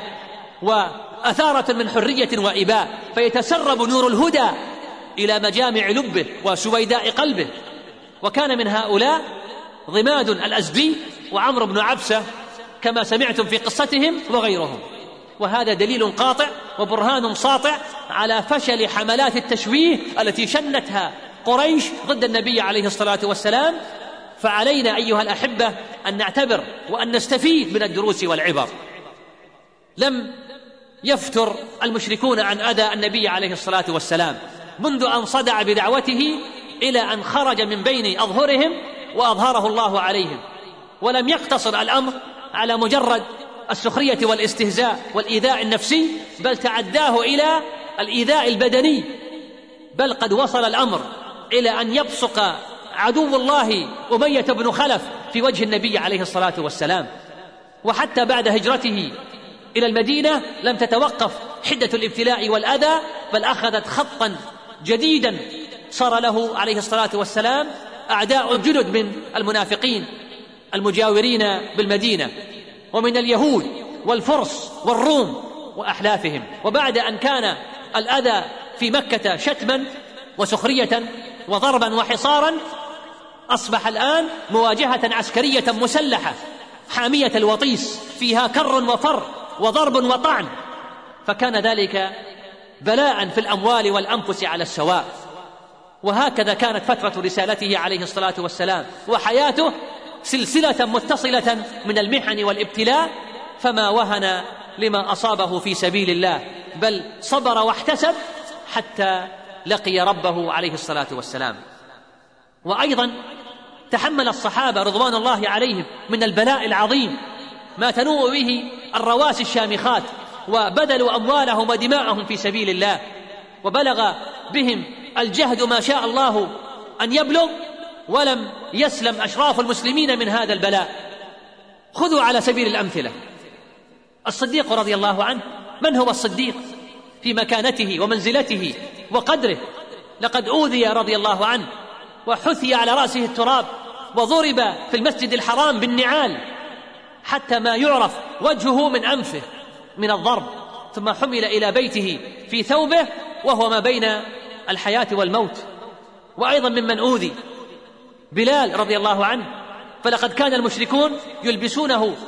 Speaker 1: وأثارة من حرية وإباء، فيتسرب نور الهدى إلى مجامع لبه وسويداء قلبه. وكان من هؤلاء ضماد الأزدي وعمرو بن عبسة كما سمعتم في قصتهم وغيرهم. وهذا دليل قاطع وبرهان ساطع على فشل حملات التشويه التي شنتها قريش ضد النبي عليه الصلاة والسلام. فعلينا أيها الأحبة أن نعتبر وأن نستفيد من الدروس والعبر. لم يفتر المشركون عن أذى النبي عليه الصلاة والسلام منذ أن صدع بدعوته إلى أن خرج من بين أظهرهم وأظهره الله عليهم، ولم يقتصر الأمر على مجرد السخرية والاستهزاء والإيذاء النفسي، بل تعداه إلى الإيذاء البدني، بل قد وصل الأمر إلى أن يبصق عدو الله أمية بن خلف في وجه النبي عليه الصلاة والسلام. وحتى بعد هجرته إلى المدينة لم تتوقف حدة الابتلاء والأذى، بل أخذت خطا جديدا صار له عليه الصلاة والسلام أعداء جدد من المنافقين المجاورين بالمدينة ومن اليهود والفرس والروم وأحلافهم. وبعد أن كان الأذى في مكة شتما وسخرية وضربا وحصارا، أصبح الآن مواجهة عسكرية مسلحة حامية الوطيس فيها كر وفر وضرب وطعن، فكان ذلك بلاء في الأموال والأنفس على السواء. وهكذا كانت فترة رسالته عليه الصلاة والسلام وحياته سلسلة متصلة من المحن والابتلاء، فما وهن لما أصابه في سبيل الله، بل صبر واحتسب حتى لقي ربه عليه الصلاة والسلام. وأيضا تحمل الصحابة رضوان الله عليهم من البلاء العظيم ما تنوء به الرواسي الشامخات، وبذلوا أموالهم ودماءهم في سبيل الله، وبلغ بهم الجهد ما شاء الله أن يبلغ، ولم يسلم أشراف المسلمين من هذا البلاء. خذوا على سبيل الأمثلة الصديق رضي الله عنه. من هو الصديق في مكانته ومنزلته وقدره؟ لقد أوذي رضي الله عنه وحثي على رأسه التراب وضرب في المسجد الحرام بالنعال حتى ما يعرف وجهه من أنفه من الضرب، ثم حمل إلى بيته في ثوبه وهو ما بين الحياة والموت. وأيضا ممن أوذي بلال رضي الله عنه، فلقد كان المشركون يلبسونه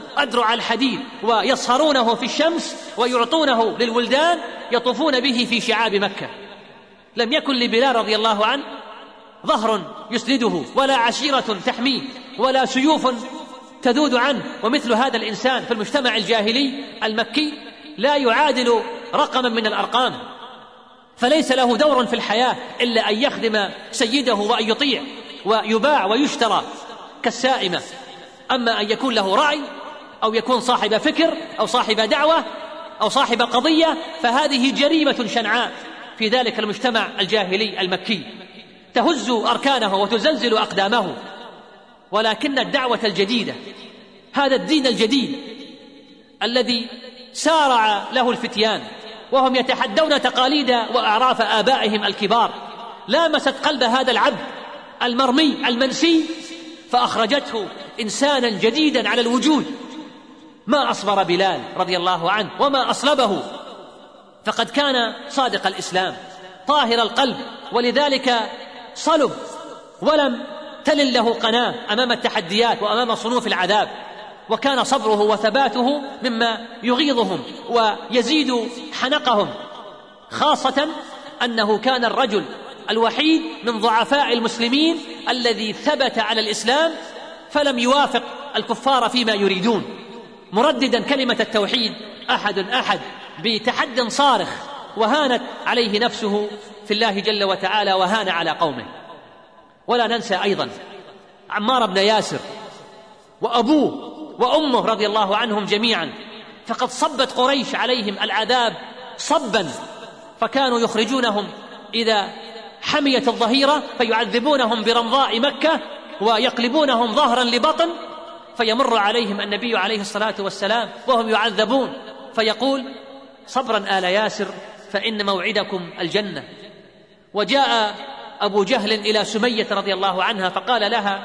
Speaker 1: أدرع الحديد ويصهرونه في الشمس ويعطونه للولدان يطوفون به في شعاب مكة. لم يكن لبلال رضي الله عنه ظهر يسنده ولا عشيرة تحميه ولا سيوف تذود عنه، ومثل هذا الإنسان في المجتمع الجاهلي المكي لا يعادل رقما من الأرقام، فليس له دور في الحياة إلا أن يخدم سيده وأن يطيع ويباع ويشترى كالسائمة. أما أن يكون له رأي أو يكون صاحب فكر أو صاحب دعوة أو صاحب قضية فهذه جريمة شنعاء في ذلك المجتمع الجاهلي المكي تهز أركانه وتزلزل أقدامه. ولكن الدعوة الجديدة، هذا الدين الجديد الذي سارع له الفتيان وهم يتحدون تقاليد وأعراف آبائهم الكبار، لامست قلب هذا العبد المرمي المنسي فأخرجته إنسانا جديدا على الوجود. ما أصبر بلال رضي الله عنه وما أصلبه، فقد كان صادق الإسلام طاهر القلب، ولذلك صلب ولم تلل له قناة أمام التحديات وأمام صنوف العذاب، وكان صبره وثباته مما يغيظهم ويزيد حنقهم، خاصة أنه كان الرجل الوحيد من ضعفاء المسلمين الذي ثبت على الإسلام فلم يوافق الكفار فيما يريدون، مرددا كلمة التوحيد أحد أحد بتحد صارخ، وهانت عليه نفسه في الله جل وتعالى وهان على قومه. ولا ننسى أيضا عمار بن ياسر وأبوه وأمه رضي الله عنهم جميعا، فقد صبت قريش عليهم العذاب صبا، فكانوا يخرجونهم إذا حميت الظهيرة فيعذبونهم برمضاء مكة ويقلبونهم ظهرا لبطن، فيمر عليهم النبي عليه الصلاة والسلام وهم يعذبون فيقول: صبرا آل ياسر فإن موعدكم الجنة. وجاء أبو جهل إلى سمية رضي الله عنها فقال لها: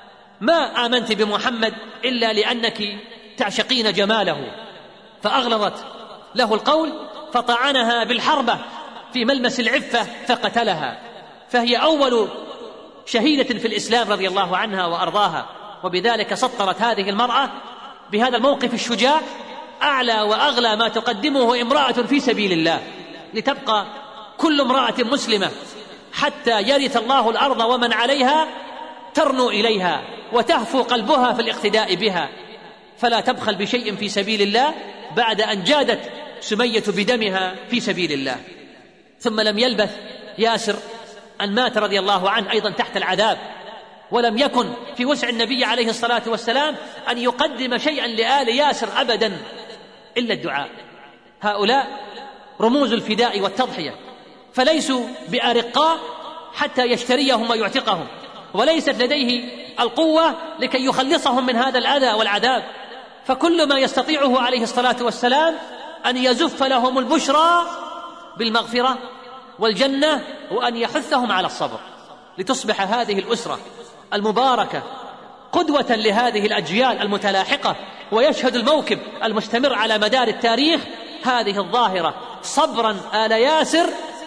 Speaker 1: ما آمنت بمحمد إلا لأنك تعشقين جماله، فأغلظت له القول فطعنها بالحربة في ملمس العفة فقتلها، فهي أول شهيدة في الإسلام رضي الله عنها وأرضاها. وبذلك سطرت هذه المرأة بهذا الموقف الشجاع أعلى وأغلى ما تقدمه امرأة في سبيل الله، لتبقى كل امرأة مسلمة حتى يرث الله الأرض ومن عليها ترنو إليها وتهفو قلبها في الاقتداء بها، فلا تبخل بشيء في سبيل الله بعد أن جادت سمية بدمها في سبيل الله. ثم لم يلبث ياسر أن مات رضي الله عنه أيضا تحت العذاب، ولم يكن في وسع النبي عليه الصلاة والسلام أن يقدم شيئا لآل ياسر أبدا إلا الدعاء. هؤلاء رموز الفداء والتضحية، فليسوا بأرقاء حتى يشتريهم ويعتقهم، وليست لديه القوة لكي يخلصهم من هذا الأذى والعذاب، فكل ما يستطيعه عليه الصلاة والسلام أن يزف لهم البشرى بالمغفرة والجنة وأن يحثهم على الصبر، لتصبح هذه الأسرة المباركة قدوة لهذه الأجيال المتلاحقة، ويشهد الموكب المستمر على مدار التاريخ هذه الظاهرة: صبرا آل ياسر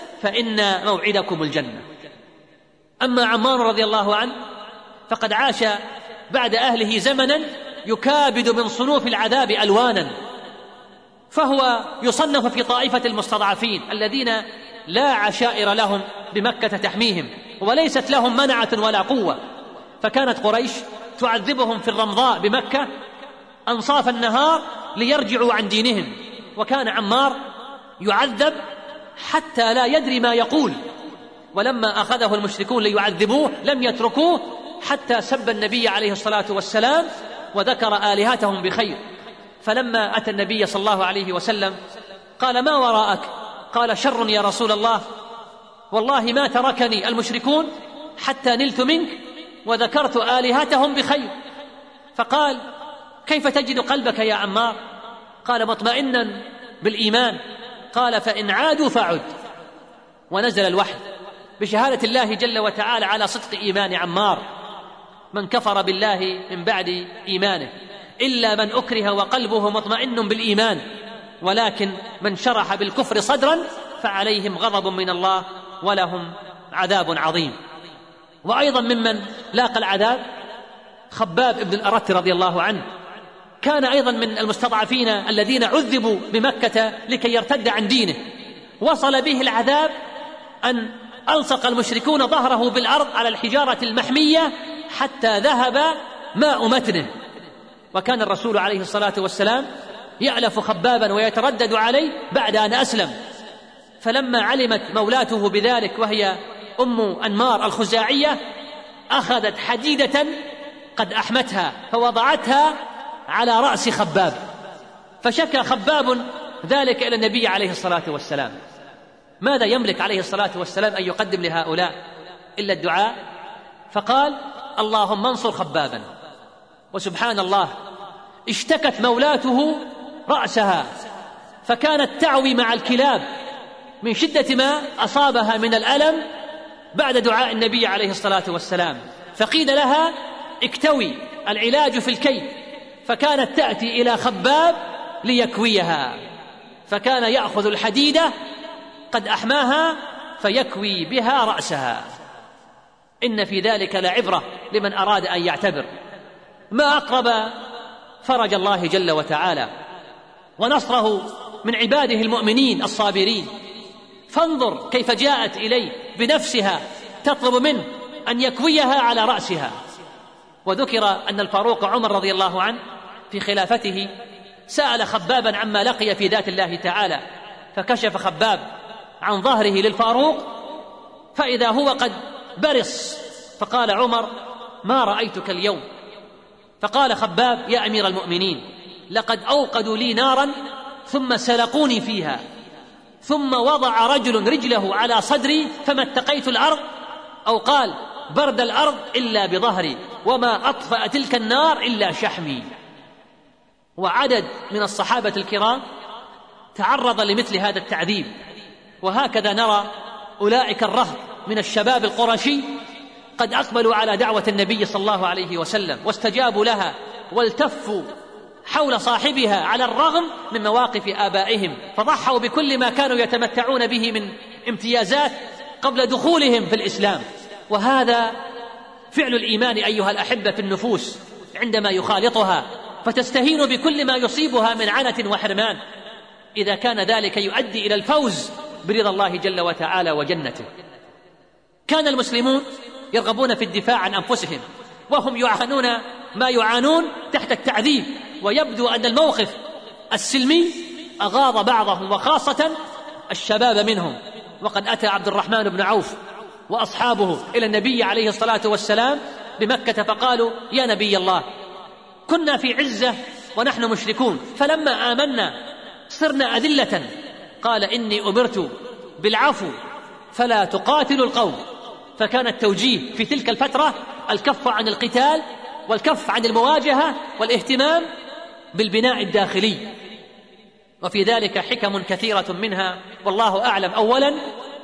Speaker 1: فإن موعدكم الجنة. أما عمار رضي الله عنه فقد عاش بعد أهله زمنا يكابد من صنوف العذاب ألوانا، فهو يصنف في طائفة المستضعفين الذين لا عشائر لهم بمكة تحميهم وليست لهم منعة ولا قوة، فكانت قريش تعذبهم في الرمضاء بمكة أنصاف النهار ليرجعوا عن دينهم، وكان عمار يعذب حتى لا يدري ما يقول، ولما أخذه المشركون ليعذبوه لم يتركوه حتى سب النبي عليه الصلاة والسلام وذكر آلهتهم بخير. فلما أتى النبي صلى الله عليه وسلم قال: ما وراءك؟ قال: شر يا رسول الله، والله ما تركني المشركون حتى نلت منك وذكرت آلهتهم بخير. فقال: كيف تجد قلبك يا عمار؟ قال: مطمئنا بالإيمان. قال: فإن عادوا فعد. ونزل الوحي بشهادة الله جل وتعالى على صدق إيمان عمار: من كفر بالله من بعد إيمانه إلا من أكره وقلبه مطمئن بالإيمان، ولكن من شرح بالكفر صدرا فعليهم غضب من الله ولهم عذاب عظيم. وأيضا ممن لاقى العذاب خباب بن الأرت رضي الله عنه، كان أيضا من المستضعفين الذين عذبوا بمكة لكي يرتد عن دينه، وصل به العذاب أن ألصق المشركون ظهره بالأرض على الحجارة المحمية حتى ذهب ماء متنه. وكان الرسول عليه الصلاة والسلام يألف خبابا ويتردد عليه بعد أن أسلم، فلما علمت مولاته بذلك وهي أم أنمار الخزاعية أخذت حديدة قد أحمتها فوضعتها على رأس خباب، فشكى خباب ذلك إلى النبي عليه الصلاة والسلام. ماذا يملك عليه الصلاة والسلام أن يقدم لهؤلاء إلا الدعاء؟ فقال: اللهم انصر خبابا. وسبحان الله، اشتكت مولاته رأسها فكانت تعوي مع الكلاب من شدة ما أصابها من الألم بعد دعاء النبي عليه الصلاة والسلام، فقيل لها: اكتوي، العلاج في الكي. فكانت تأتي إلى خباب ليكويها، فكان يأخذ الحديدة قد أحماها فيكوي بها رأسها. إن في ذلك لعبرة لمن أراد أن يعتبر. ما أقرب فرج الله جل وتعالى ونصره من عباده المؤمنين الصابرين. فانظر كيف جاءت إليه بنفسها تطلب منه أن يكويها على رأسها. وذكر أن الفاروق عمر رضي الله عنه في خلافته سأل خبابا عما لقي في ذات الله تعالى، فكشف خباب عن ظهره للفاروق فإذا هو قد برص، فقال عمر: ما رأيتك اليوم. فقال خباب: يا أمير المؤمنين، لقد أوقدوا لي نارا ثم سلقوني فيها، ثم وضع رجل رجله على صدري فما اتقيت الأرض، أو قال برد الأرض إلا بظهري، وما أطفأ تلك النار إلا شحمي. وعدد من الصحابة الكرام تعرض لمثل هذا التعذيب. وهكذا نرى أولئك الرهط من الشباب القرشي قد أقبلوا على دعوة النبي صلى الله عليه وسلم واستجابوا لها والتفوا حول صاحبها على الرغم من مواقف آبائهم، فضحوا بكل ما كانوا يتمتعون به من امتيازات قبل دخولهم في الإسلام. وهذا فعل الإيمان أيها الأحبة في النفوس عندما يخالطها فتستهين بكل ما يصيبها من عنة وحرمان، إذا كان ذلك يؤدي إلى الفوز برضا الله جل وتعالى وجنته. كان المسلمون يرغبون في الدفاع عن أنفسهم وهم يعانون ما يعانون تحت التعذيب، ويبدو أن الموقف السلمي أغاض بعضهم وخاصة الشباب منهم. وقد أتى عبد الرحمن بن عوف وأصحابه إلى النبي عليه الصلاة والسلام بمكة فقالوا: يا نبي الله، كنا في عزة ونحن مشركون، فلما آمنا صرنا أذلة. قال: إني أمرت بالعفو فلا تقاتلوا القوم. فكان التوجيه في تلك الفترة الكف عن القتال والكف عن المواجهة والاهتمام بالبناء الداخلي، وفي ذلك حكم كثيرة منها والله أعلم. أولا،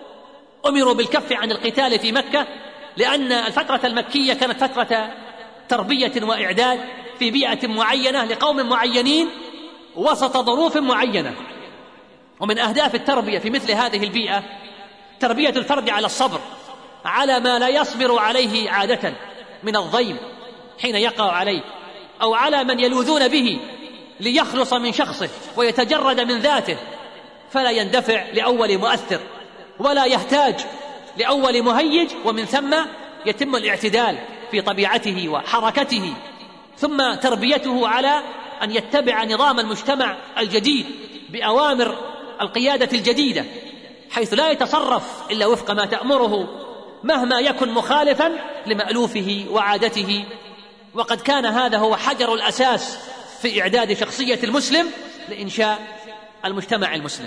Speaker 1: أمروا بالكف عن القتال في مكة لأن الفترة المكية كانت فترة تربية وإعداد في بيئة معينة لقوم معينين وسط ظروف معينة. ومن أهداف التربية في مثل هذه البيئة تربية الفرد على الصبر على ما لا يصبر عليه عادة من الضيم حين يقع عليه، أو على من يلوذون به ليخلص من شخصه ويتجرد من ذاته، فلا يندفع لأول مؤثر ولا يحتاج لأول مهيج، ومن ثم يتم الاعتدال في طبيعته وحركته. ثم تربيته على أن يتبع نظام المجتمع الجديد بأوامر القيادة الجديدة، حيث لا يتصرف إلا وفق ما تأمره مهما يكن مخالفا لمألوفه وعادته. وقد كان هذا هو حجر الأساس في إعداد شخصية المسلم لإنشاء المجتمع المسلم.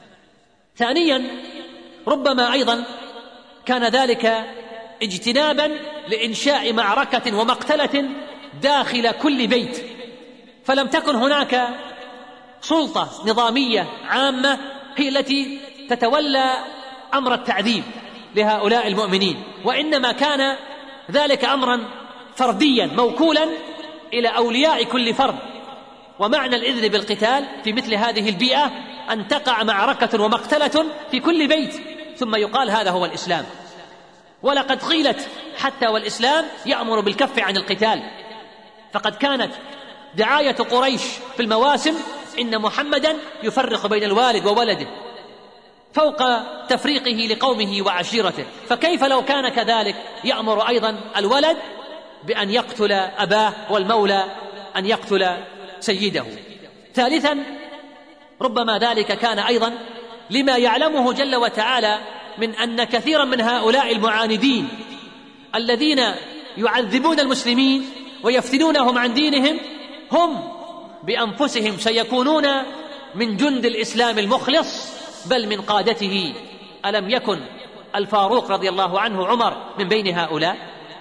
Speaker 1: ثانيا، ربما أيضا كان ذلك اجتنابا لإنشاء معركة ومقتلة داخل كل بيت، فلم تكن هناك سلطة نظامية عامة هي التي تتولى أمر التعذيب لهؤلاء المؤمنين، وإنما كان ذلك أمرا فرديا موكولا إلى أولياء كل فرد. ومعنى الإذن بالقتال في مثل هذه البيئة أن تقع معركة ومقتلة في كل بيت ثم يقال هذا هو الإسلام. ولقد قيلت حتى والإسلام يأمر بالكف عن القتال، فقد كانت دعاية قريش في المواسم إن محمدا يفرق بين الوالد وولده فوق تفريقه لقومه وعشيرته، فكيف لو كان كذلك يأمر أيضا الولد بأن يقتل أباه والمولى أن يقتل سيده. ثالثا ربما ذلك كان أيضا لما يعلمه جل وتعالى من أن كثيرا من هؤلاء المعاندين الذين يعذبون المسلمين ويفتنونهم عن دينهم هم بأنفسهم سيكونون من جند الإسلام المخلص بل من قادته. ألم يكن الفاروق رضي الله عنه عمر من بين هؤلاء؟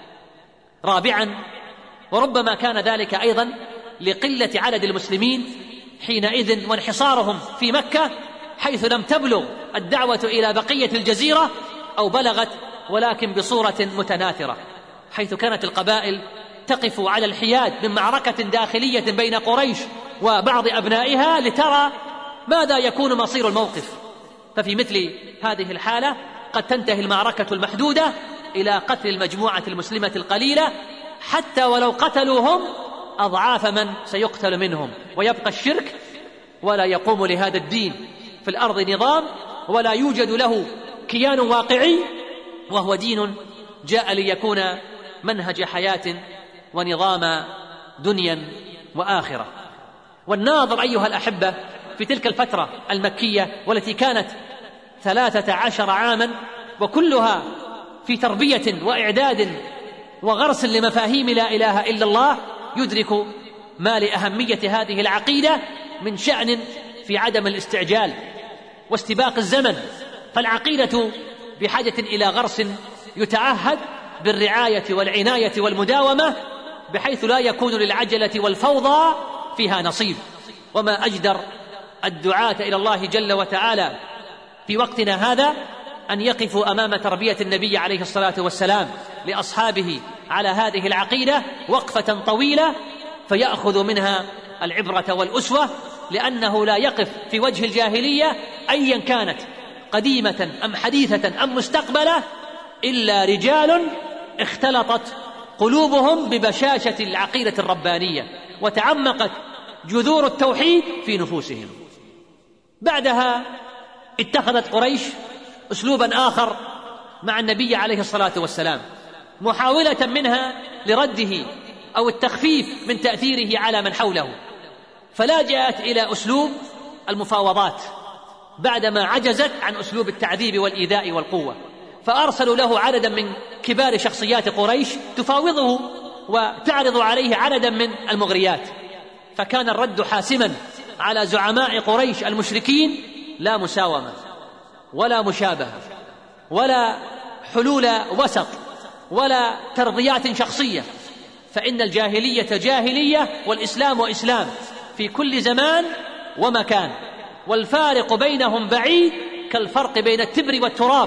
Speaker 1: رابعا وربما كان ذلك أيضا لقلة عدد المسلمين حينئذ وانحصارهم في مكة، حيث لم تبلغ الدعوة إلى بقية الجزيرة أو بلغت ولكن بصورة متناثرة، حيث كانت القبائل تقف على الحياد من معركة داخلية بين قريش وبعض أبنائها لترى ماذا يكون مصير الموقف. ففي مثل هذه الحالة قد تنتهي المعركة المحدودة إلى قتل المجموعة المسلمة القليلة، حتى ولو قتلوا هم أضعاف من سيقتل منهم، ويبقى الشرك ولا يقوم لهذا الدين في الأرض نظام ولا يوجد له كيان واقعي، وهو دين جاء ليكون منهج حياة ونظام دنيا وآخرة. والناظر أيها الأحبة في تلك الفترة المكية والتي كانت ثلاثة عشر عاما وكلها في تربية وإعداد وغرس لمفاهيم لا إله إلا الله، يدرك ما لأهمية هذه العقيدة من شأن في عدم الاستعجال واستباق الزمن، فالعقيدة بحاجة إلى غرس يتعهد بالرعاية والعناية والمداومة، بحيث لا يكون للعجلة والفوضى فيها نصيب. وما أجدر الدعاة إلى الله جل وتعالى في وقتنا هذا أن يقفوا أمام تربية النبي عليه الصلاة والسلام لأصحابه على هذه العقيدة وقفة طويلة فيأخذ منها العبرة والأسوة، لأنه لا يقف في وجه الجاهلية أيا كانت قديمة أم حديثة أم مستقبلة إلا رجال اختلطت قلوبهم ببشاشة العقيدة الربانية وتعمقت جذور التوحيد في نفوسهم. بعدها اتخذت قريش أسلوبا آخر مع النبي عليه الصلاة والسلام، محاولة منها لرده أو التخفيف من تأثيره على من حوله، فلاجأت إلى أسلوب المفاوضات بعدما عجزت عن أسلوب التعذيب والإيذاء والقوة، فأرسلوا له عددا من كبار شخصيات قريش تفاوضه وتعرض عليه عددا من المغريات، فكان الرد حاسما على زعماء قريش المشركين: لا مساومة ولا مشابهة ولا حلول وسط ولا ترضيات شخصية، فإن الجاهلية جاهلية والإسلام وإسلام في كل زمان ومكان، والفارق بينهم بعيد كالفرق بين التبر والتراب،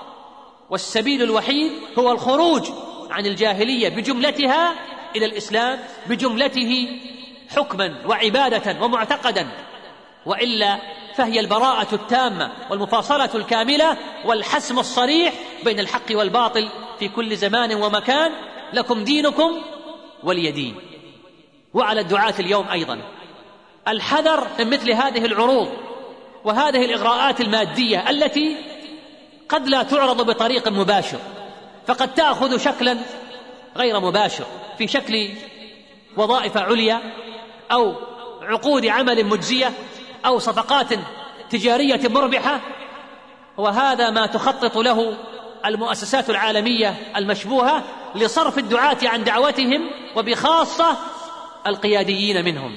Speaker 1: والسبيل الوحيد هو الخروج عن الجاهلية بجملتها إلى الإسلام بجملته حكما وعبادة ومعتقدا، وإلا فهي البراءة التامة والمفاصلة الكاملة والحسم الصريح بين الحق والباطل في كل زمان ومكان، لكم دينكم ولي دين. وعلى الدعاة اليوم أيضا الحذر من مثل هذه العروض وهذه الإغراءات المادية التي قد لا تعرض بطريق مباشر، فقد تأخذ شكلا غير مباشر في شكل وظائف عليا أو عقود عمل مجزية أو صفقات تجارية مربحة، وهذا ما تخطط له المؤسسات العالمية المشبوهة لصرف الدعاة عن دعوتهم وبخاصة القياديين منهم.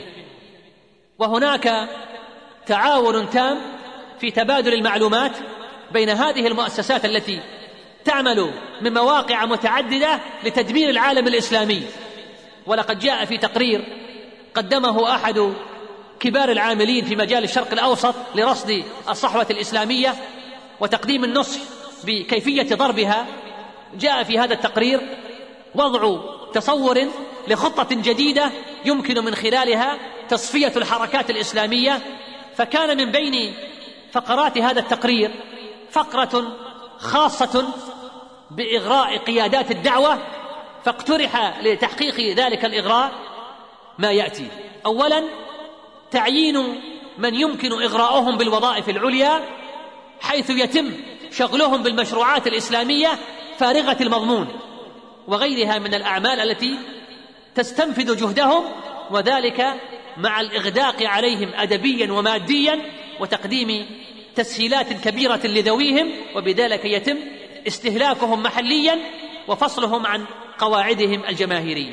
Speaker 1: وهناك تعاون تام في تبادل المعلومات بين هذه المؤسسات التي تعمل من مواقع متعددة لتدمير العالم الإسلامي. ولقد جاء في تقرير قدمه أحد كبار العاملين في مجال الشرق الأوسط لرصد الصحوة الإسلامية وتقديم النصح بكيفية ضربها، جاء في هذا التقرير وضع تصور لخطة جديدة يمكن من خلالها تصفية الحركات الإسلامية. فكان من بين فقرات هذا التقرير فقرة خاصة بإغراء قيادات الدعوة، فاقترح لتحقيق ذلك الإغراء ما يأتي. أولا تعيين من يمكن إغراؤهم بالوظائف العليا، حيث يتم شغلهم بالمشروعات الإسلامية فارغة المضمون وغيرها من الأعمال التي تستنفذ جهدهم، وذلك مع الإغداق عليهم أدبيا وماديا وتقديم تسهيلات كبيرة لذويهم، وبذلك يتم استهلاكهم محليا وفصلهم عن قواعدهم الجماهيرية.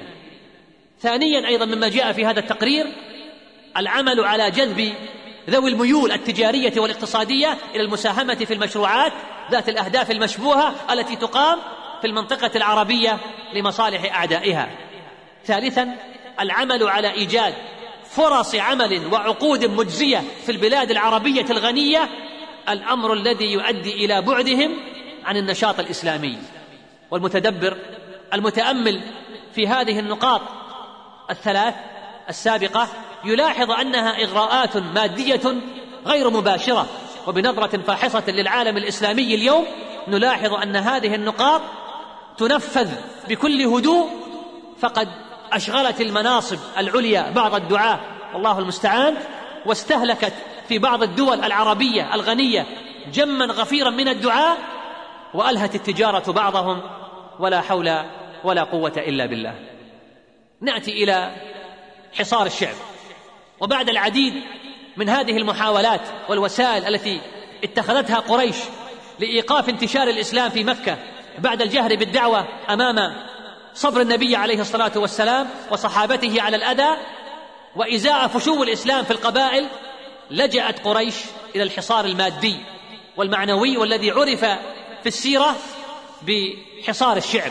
Speaker 1: ثانيا أيضا مما جاء في هذا التقرير العمل على جذب ذوي الميول التجارية والاقتصادية إلى المساهمة في المشروعات ذات الأهداف المشبوهة التي تقام في المنطقة العربية لمصالح أعدائها. ثالثا العمل على إيجاد فرص عمل وعقود مجزية في البلاد العربية الغنية، الأمر الذي يؤدي إلى بعدهم عن النشاط الإسلامي. والمتدبر المتأمل في هذه النقاط الثلاث السابقة يلاحظ أنها إغراءات مادية غير مباشرة. وبنظرة فاحصة للعالم الإسلامي اليوم نلاحظ أن هذه النقاط تنفذ بكل هدوء، فقد أشغلت المناصب العليا بعض الدعاة والله المستعان، واستهلكت في بعض الدول العربية الغنية جما غفيرا من الدعاة، وألهت التجارة بعضهم، ولا حول ولا قوة إلا بالله. نأتي إلى حصار الشعب. وبعد العديد من هذه المحاولات والوسائل التي اتخذتها قريش لإيقاف انتشار الإسلام في مكة بعد الجهر بالدعوة أمام صبر النبي عليه الصلاة والسلام وصحابته على الأذى وإزاء فشو الإسلام في القبائل، لجأت قريش إلى الحصار المادي والمعنوي، والذي عرف في السيرة بحصار الشعب.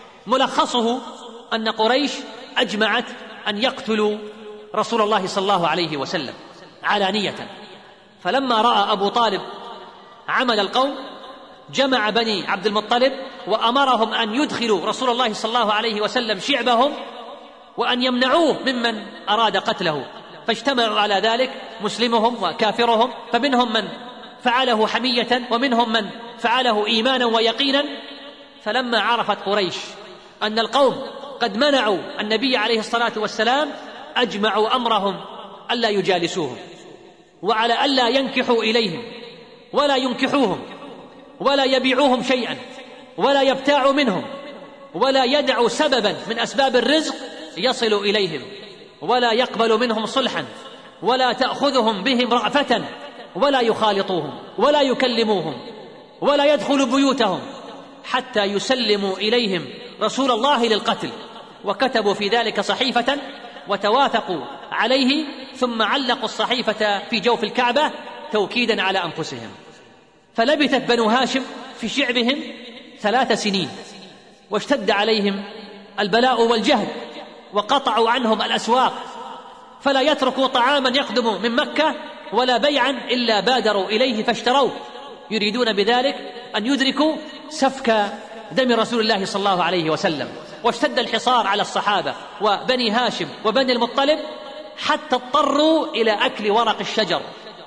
Speaker 1: ملخصه أن قريش أجمعت أن يقتلوا رسول الله صلى الله عليه وسلم علانية، فلما رأى أبو طالب عمل القوم جمع بني عبد المطلب وأمرهم أن يدخلوا رسول الله صلى الله عليه وسلم شعبهم وأن يمنعوه ممن أراد قتله، فاجتمعوا على ذلك مسلمهم وكافرهم، فمنهم من فعله حمية ومنهم من فعله إيمانا ويقينا. فلما عرفت قريش أن القوم قد منعوا النبي عليه الصلاة والسلام أجمعوا أمرهم ألا يجالسوهم، وعلى ألا ينكحوا إليهم ولا ينكحوهم ولا يبيعوهم شيئا ولا يبتاعوا منهم ولا يدعوا سببا من أسباب الرزق يصل إليهم، ولا يقبل منهم صلحا ولا تأخذهم بهم رأفة ولا يخالطوهم ولا يكلموهم ولا يدخل بيوتهم حتى يسلموا إليهم رسول الله للقتل. وكتبوا في ذلك صحيفة وتواثقوا عليه، ثم علقوا الصحيفة في جوف الكعبة توكيدا على أنفسهم. فلبثت بنو هاشم في شعبهم ثلاث سنين، واشتد عليهم البلاء والجهد، وقطعوا عنهم الأسواق، فلا يتركوا طعاما يقدم من مكة ولا بيعا إلا بادروا إليه فاشتروه، يريدون بذلك أن يدركوا سفك دم رسول الله صلى الله عليه وسلم. واشتد الحصار على الصحابة وبني هاشم وبني المطلب حتى اضطروا إلى أكل ورق الشجر،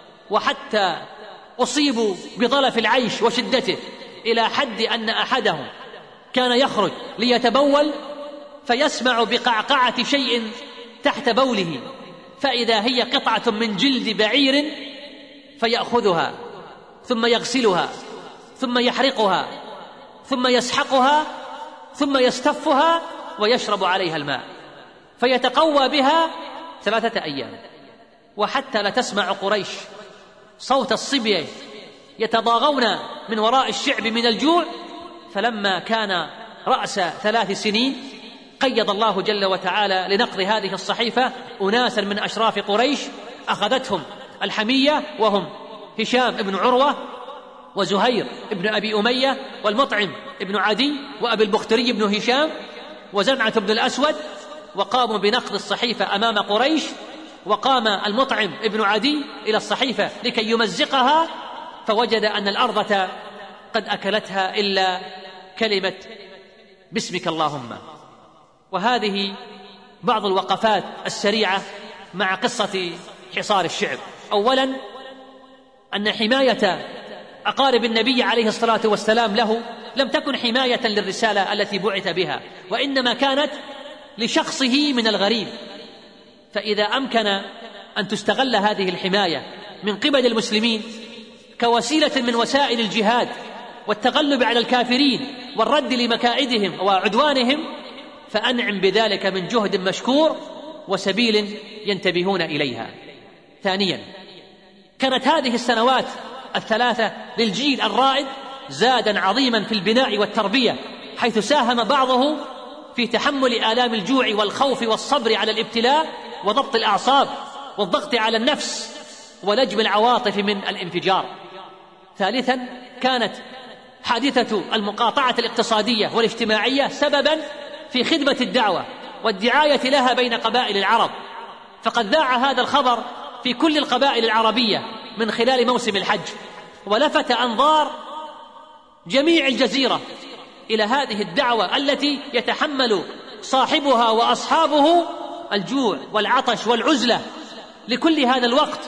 Speaker 1: وحتى أصيبوا بضلف العيش وشدته، إلى حد أن أحدهم كان يخرج ليتبول فيسمع بقعقعة شيء تحت بوله، فإذا هي قطعة من جلد بعير، فيأخذها ثم يغسلها ثم يحرقها ثم يسحقها ثم يستفها ويشرب عليها الماء، فيتقوى بها ثلاثة أيام. وحتى لا تسمع قريش صوت الصبية يتضاغون من وراء الشعب من الجوع. فلما كان رأس ثلاث سنين قيض الله جل وتعالى لنقض هذه الصحيفة أناسا من أشراف قريش، أخذتهم الحمية، وهم هشام بن عروة وزهير بن أبي أمية والمطعم بن عدي وأبي البختري بن هشام وزمعة بن الأسود، وقاموا بنقض الصحيفة أمام قريش. وقام المطعم بن عدي إلى الصحيفة لكي يمزقها، فوجد أن الأرض قد أكلتها إلا كلمة باسمك اللهم. وهذه بعض الوقفات السريعة مع قصة حصار الشعب. أولا أن حماية أقارب النبي عليه الصلاة والسلام له لم تكن حماية للرسالة التي بعث بها، وإنما كانت لشخصه من الغريب، فإذا أمكن أن تستغل هذه الحماية من قبل المسلمين كوسيلة من وسائل الجهاد والتغلب على الكافرين والرد لمكائدهم وعدوانهم، فأنعم بذلك من جهد مشكور وسبيل ينتبهون إليها. ثانيا، كانت هذه السنوات الثلاثة للجيل الرائد زادا عظيما في البناء والتربية، حيث ساهم بعضه في تحمل آلام الجوع والخوف والصبر على الابتلاء وضبط الأعصاب والضغط على النفس ولجم العواطف من الانفجار. ثالثا، كانت حادثة المقاطعة الاقتصادية والاجتماعية سببا في خدمة الدعوة والدعاية لها بين قبائل العرب، فقد ذاع هذا الخبر في كل القبائل العربية من خلال موسم الحج، ولفت أنظار جميع الجزيرة إلى هذه الدعوة التي يتحمل صاحبها وأصحابه الجوع والعطش والعزلة لكل هذا الوقت،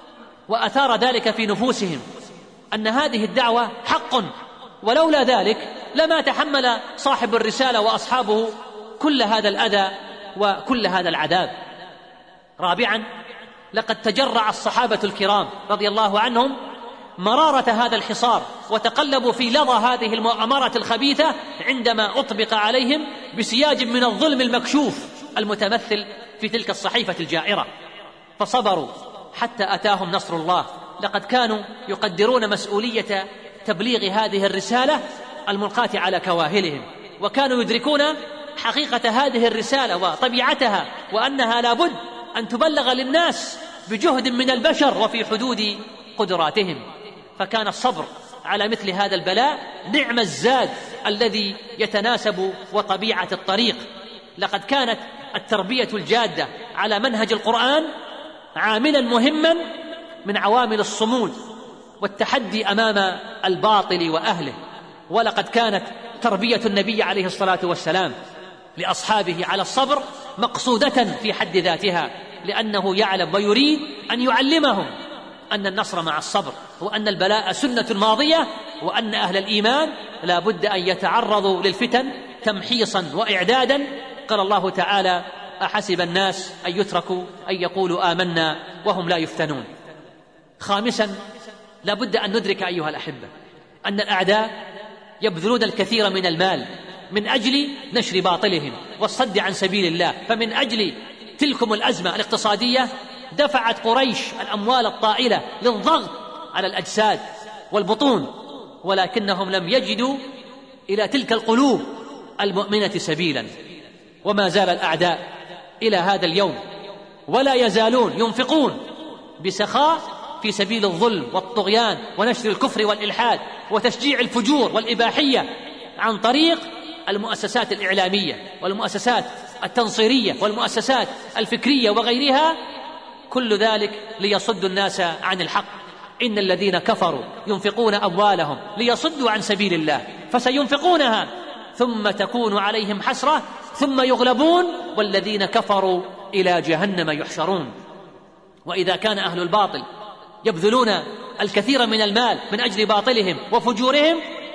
Speaker 1: وأثار ذلك في نفوسهم أن هذه الدعوة حق، ولولا ذلك لما تحمل صاحب الرسالة وأصحابه كل هذا الأذى وكل هذا العذاب. رابعا، لقد تجرع الصحابة الكرام رضي الله عنهم مرارة هذا الحصار وتقلبوا في لظى هذه المؤامرة الخبيثة عندما أطبق عليهم بسياج من الظلم المكشوف المتمثل في تلك الصحيفة الجائرة، فصبروا حتى أتاهم نصر الله. لقد كانوا يقدرون مسؤولية تبليغ هذه الرسالة الملقاة على كواهلهم، وكانوا يدركون حقيقة هذه الرسالة وطبيعتها، وأنها لابد أن تبلغ للناس بجهد من البشر وفي حدود قدراتهم. فكان الصبر على مثل هذا البلاء نعم الزاد الذي يتناسب وطبيعة الطريق. لقد كانت التربية الجادة على منهج القرآن عاملا مهما من عوامل الصمود والتحدي أمام الباطل وأهله، ولقد كانت تربية النبي عليه الصلاة والسلام لأصحابه على الصبر مقصودة في حد ذاتها، لأنه يعلم ويريد أن يعلمهم أن النصر مع الصبر، وأن البلاء سنة ماضية، وأن أهل الإيمان لا بد أن يتعرضوا للفتن تمحيصا وإعدادا. قال الله تعالى: أحسب الناس أن يتركوا أن يقولوا آمنا وهم لا يفتنون. خامسا، لا بد أن ندرك أيها الأحبة أن الأعداء يبذلون الكثير من المال من أجل نشر باطلهم والصد عن سبيل الله، فمن أجل تلكم الأزمة الاقتصادية دفعت قريش الأموال الطائلة للضغط على الأجساد والبطون، ولكنهم لم يجدوا إلى تلك القلوب المؤمنة سبيلا. وما زال الأعداء إلى هذا اليوم ولا يزالون ينفقون بسخاء في سبيل الظلم والطغيان ونشر الكفر والإلحاد وتشجيع الفجور والإباحية عن طريق المؤسسات الإعلامية والمؤسسات التنصيرية والمؤسسات الفكرية وغيرها، كل ذلك ليصدوا الناس عن الحق. إن الذين كفروا ينفقون أموالهم ليصدوا عن سبيل الله فسينفقونها ثم تكون عليهم حسرة ثم يغلبون والذين كفروا إلى جهنم يحشرون. وإذا كان أهل الباطل يبذلون الكثير من المال من أجل باطلهم وفجورهم،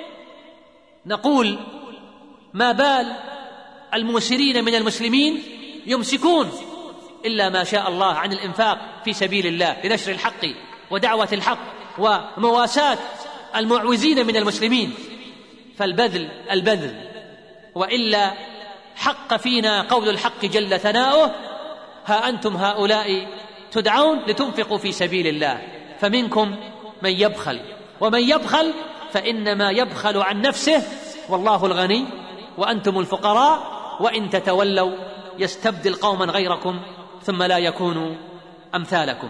Speaker 1: نقول ما بال الموسرين من المسلمين يمسكون إلا ما شاء الله عن الإنفاق في سبيل الله لنشر الحق ودعوة الحق ومواساة المعوزين من المسلمين. فالبذل البذل، وإلا حق فينا قول الحق جل ثناؤه: ها أنتم هؤلاء تدعون لتنفقوا في سبيل الله فمنكم من يبخل، ومن يبخل فإنما يبخل عن نفسه والله الغني وأنتم الفقراء وإن تتولوا يستبدل قوما غيركم ثم لا يكونوا أمثالكم.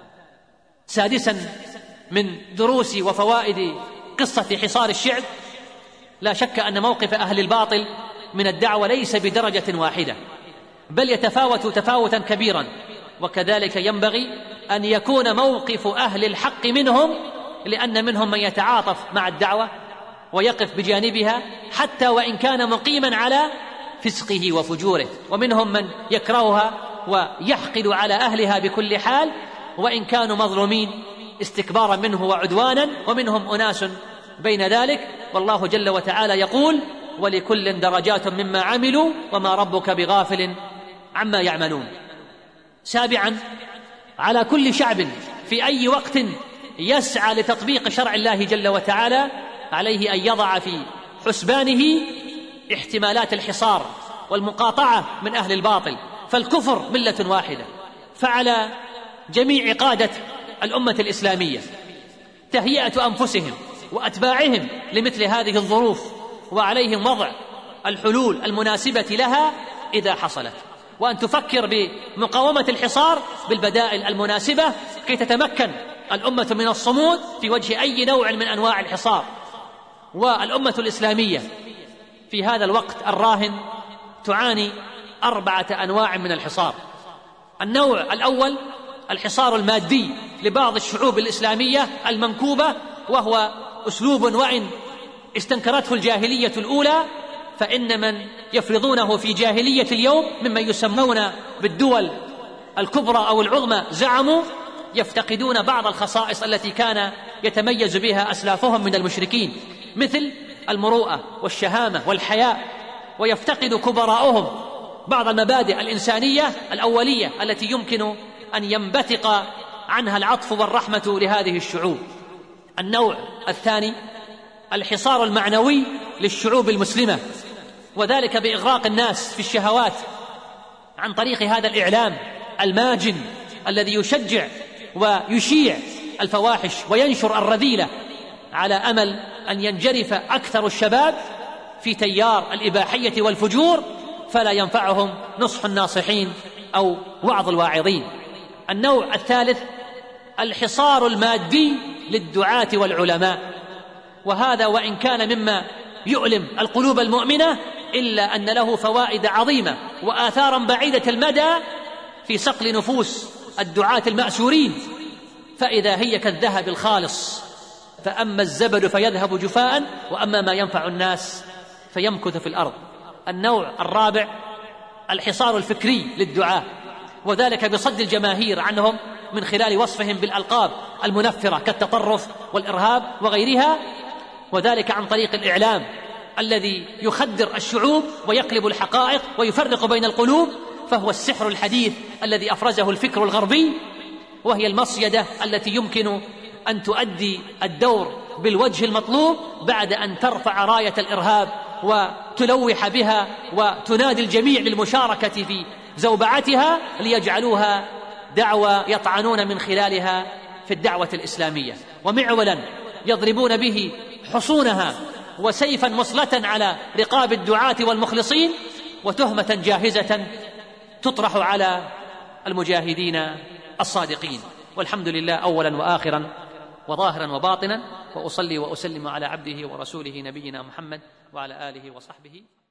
Speaker 1: سادسا من دروس وفوائد قصة حصار الشعب، لا شك أن موقف أهل الباطل من الدعوة ليس بدرجة واحدة، بل يتفاوت تفاوتا كبيرا، وكذلك ينبغي أن يكون موقف أهل الحق منهم، لأن منهم من يتعاطف مع الدعوة ويقف بجانبها حتى وإن كان مقيما على فسقه وفجوره، ومنهم من يكرهها ويحقد على أهلها بكل حال وإن كانوا مظلومين استكبارا منه وعدوانا، ومنهم أناس بين ذلك. والله جل وتعالى يقول: ولكل درجات مما عملوا وما ربك بغافل عما يعملون. سابعا، على كل شعب في أي وقت يسعى لتطبيق شرع الله جل وتعالى عليه أن يضع في حسبانه احتمالات الحصار والمقاطعة من أهل الباطل، فالكفر ملة واحدة. فعلى جميع قادة الأمة الإسلامية تهيئة أنفسهم وأتباعهم لمثل هذه الظروف، وعليهم وضع الحلول المناسبة لها إذا حصلت، وأن تفكر بمقاومة الحصار بالبدائل المناسبة كي تتمكن الأمة من الصمود في وجه أي نوع من أنواع الحصار. والأمة الإسلامية في هذا الوقت الراهن تعاني أربعة أنواع من الحصار. النوع الأول الحصار المادي لبعض الشعوب الإسلامية المنكوبة، وهو أسلوب وإن استنكرته الجاهلية الأولى فإن من يفرضونه في جاهلية اليوم ممن يسمون بالدول الكبرى أو العظمى زعموا يفتقدون بعض الخصائص التي كان يتميز بها أسلافهم من المشركين، مثل المروءة والشهامة والحياء، ويفتقد كبراؤهم بعض المبادئ الإنسانية الأولية التي يمكن أن ينبثق عنها العطف والرحمة لهذه الشعوب. النوع الثاني الحصار المعنوي للشعوب المسلمة، وذلك بإغراق الناس في الشهوات عن طريق هذا الإعلام الماجن الذي يشجع ويشيع الفواحش وينشر الرذيلة، على أمل أن ينجرف أكثر الشباب في تيار الإباحية والفجور فلا ينفعهم نصح الناصحين أو وعظ الواعظين. النوع الثالث الحصار المادي للدعاة والعلماء، وهذا وإن كان مما يؤلم القلوب المؤمنة إلا أن له فوائد عظيمة وآثارا بعيدة المدى في صقل نفوس الدعاة المأسورين، فإذا هي كالذهب الخالص، فأما الزبد فيذهب جفاء وأما ما ينفع الناس فيمكث في الأرض. النوع الرابع الحصار الفكري للدعاة، وذلك بصد الجماهير عنهم من خلال وصفهم بالألقاب المنفرة كالتطرف والإرهاب وغيرها، وذلك عن طريق الإعلام الذي يخدر الشعوب ويقلب الحقائق ويفرق بين القلوب، فهو السحر الحديث الذي أفرزه الفكر الغربي، وهي المصيدة التي يمكن أن تؤدي الدور بالوجه المطلوب بعد أن ترفع راية الإرهاب وتلوح بها وتنادي الجميع للمشاركة في زوبعتها ليجعلوها دعوة يطعنون من خلالها في الدعوة الإسلامية، ومعولا يضربون به حصونها، وسيفا مصلة على رقاب الدعاة والمخلصين، وتهمة جاهزة تطرح على المجاهدين الصادقين. والحمد لله أولا وآخرا وظاهرا وباطنا، وأصلي وأسلم على عبده ورسوله نبينا محمد وعلى آله وصحبه